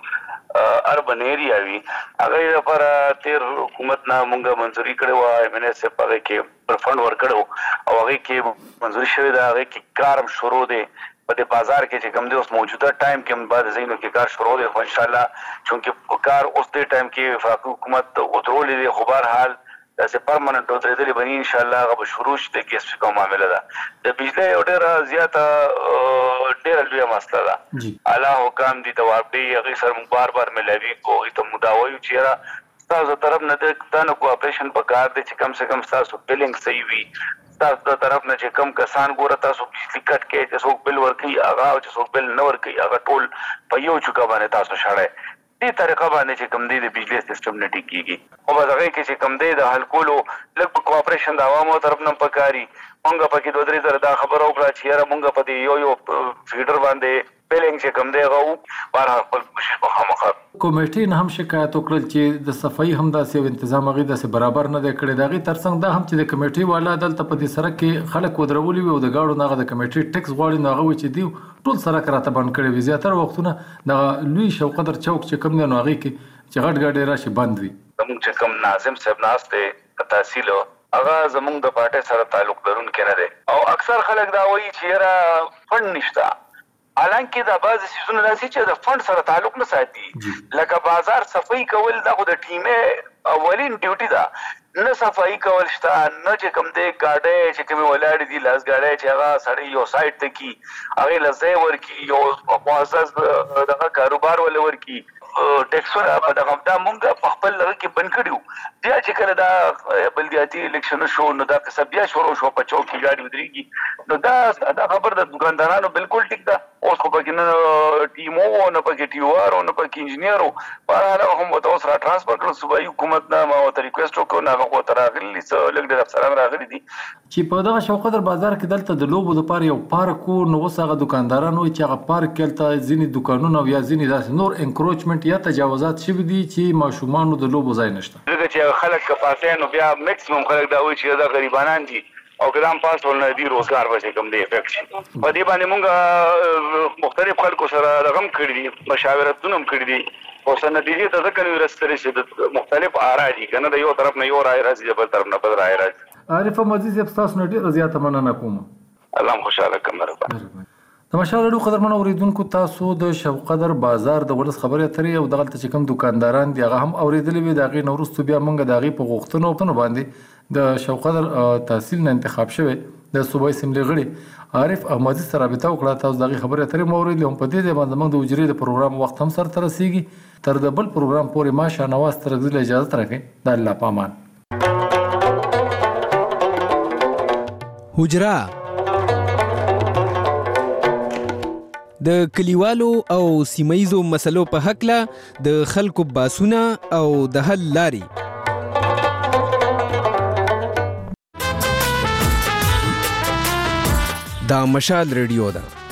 کوم اربن ایریا وي هغه لپاره تیر حکومت نه مونږه منځوري کړو او ایم ان اس په هغه کې پر فند ورکړو او هغه کې منځوري شوی دا هغه کې کارم شروع دی په دې بازار کې چې کوم دی اوس موجوده ټایم کې بعد زینو کې کار شروع دی خو ان شاء الله چونکه کار اوس دې ټایم کې وفاقي حکومت وترولې دی خو بهر حال داسې پرمننت ودرېدلې بني ان شاء الله هغه به شروع شي د کیس کوم معامله ده د بجلی یو ډېره زیاته ډېره لویه مسله ده اعلی حکام دي د واپډي هغې سره موږ بار بار ملاوي کو هغې ته موږ دا وایو چې یاره ستاسو طرف نه دا نه کوآپریشن پکار دی چې کم سے کم ستاسو بلینګ صحیح وي ستاسو د طرف نه چې کم کسان ګوره تاسو بجلی کټ کوي چې څوک بل ورکوي هغه او چې څوک بل نه ورکوي هغه ټول په یو چوکه باندې تاسو شړئ دې طریقه باندې چې کم دی د بجلی سیستم نه ټیکېږي خو بس هغې کې چې کم دی د حل کولو لږ کوآپریشن د عوامو طرف نه پکاري مونږ پکې دوه درې زره دا خبره وکړه چې یاره مونږ په دې یو یو فیډر باندې بلینګ چې کم دی هغه و بهرحال خپل کوشش به خامخا کمیټې نه هم شکایت وکړل چې د صفایي هم داسې یو تنظیم هغې داسې برابر نه دی کړی د هغې تر څنګ دا هم چې د کمیټې والا دلته په دې سړک کې خلک ودرولي وي او د ګاډو نه هغه د کمیټې ټیکس غواړي نو هغه وایي چې دوی ټول سړک راته بند کړی وي زیاتره وختونه دغه لوی شوقدر چوک چې کوم دی نو هغې کې چې غټ ګاډی راشي بند وي زموږ چې کوم ناظم صاحب ناست دی په تحصیل هغه زموږ د پارټۍ سره تعلق لرونکی نه دی او اکثر خلک دا وایي چې یاره فنډ نشته حالانکه دا بعض سیزونه داسې چې د فنډ سره تعلق نه ساتي لکه بازار صفایي کول دا خو د ټیمې اولین ډیوټي ده نه صفایي کول شته نه چې کوم دی ګاډۍ چې کومې ولاړې دي لاس ګاډۍ چې هغه سړی یو سایډ ته کي هغې له ځای ورکي یو معزز دغه کاروبار ولې ورکي ټیکسونه په دغه دا مونږ په خپل لغه کې بند کړي بیا چې کله دا بلدیاتي الیکشن شو نو دا قصه بیا شروع شو په چوک کې ګاډي ودرېږي نو دا دا خبر د دکاندارانو بالکل ټیک ده اوس خو پکې نه ټیمو نه پکې ټیوار نه پکې انجینیر بهرحال هم ورته اوس را ټرانسفر کړل صوبایي حکومت نه ما ورته ریکویسټ وکړو نه هغه ورته راغلي څه لږ ډېر افسران راغلي دي چې په دغه شوقدر بازار کې دلته د لوبو دپاره یو پارک و نو اوس هغه دکانداران وایي چې هغه پارک کې هلته ځینې دوکانونه او یا ځینې داسې نور انکروچمنټ یا تجاوزات شوي دي چې ماشومانو د لوبو ځای نشته ځکه چې خلک که پاسې نو بیا میکسیمم خلک دا وایي چې دا غریبانان دي او کدام پاس ول نه دي روزګار به کوم دی افیکټ شي په دې باندې مونږ مختلف خلکو سره رقم کړی دي مشاورتونه هم کړی دي او سن نتیجې ته ځکه نو رسېدلی چې مختلف آرا دي کنه د یو طرف نه یو رائے راځي د بل طرف نه بل رائے راځي عارف مزید تاسو نه ډېره زیاته مننه کوم الله خوشاله کوم مرحبا تماشا لرو قدرمن اوریدونکو تاسو د شوقدر بازار د ولس خبرې اترې او دغلته چې کوم دکانداران دي هغه هم اوریدلې وي د هغې نه وروسته بیا موږ د هغې په غوښتنو باندې د شوقدر تحصیل نه انتخاب شوی د صوبایي اسمبلۍ غړي عارف احمدي سره رابطه وکړه تاسو د هغې خبرې اترې مو اوریدلې هم په دې ځای باندې موږ د حجرې د پروګرام وخت هم سرته رسېږي تر د بل پروګرام پورې ما شاهنواز ترکزي له اجازت راکړئ د الله په امان حجره د کلیوالو او سیمایزو مسلو په هکله د خلکو باسونه او د حل لاري دا مشال ریډیو ده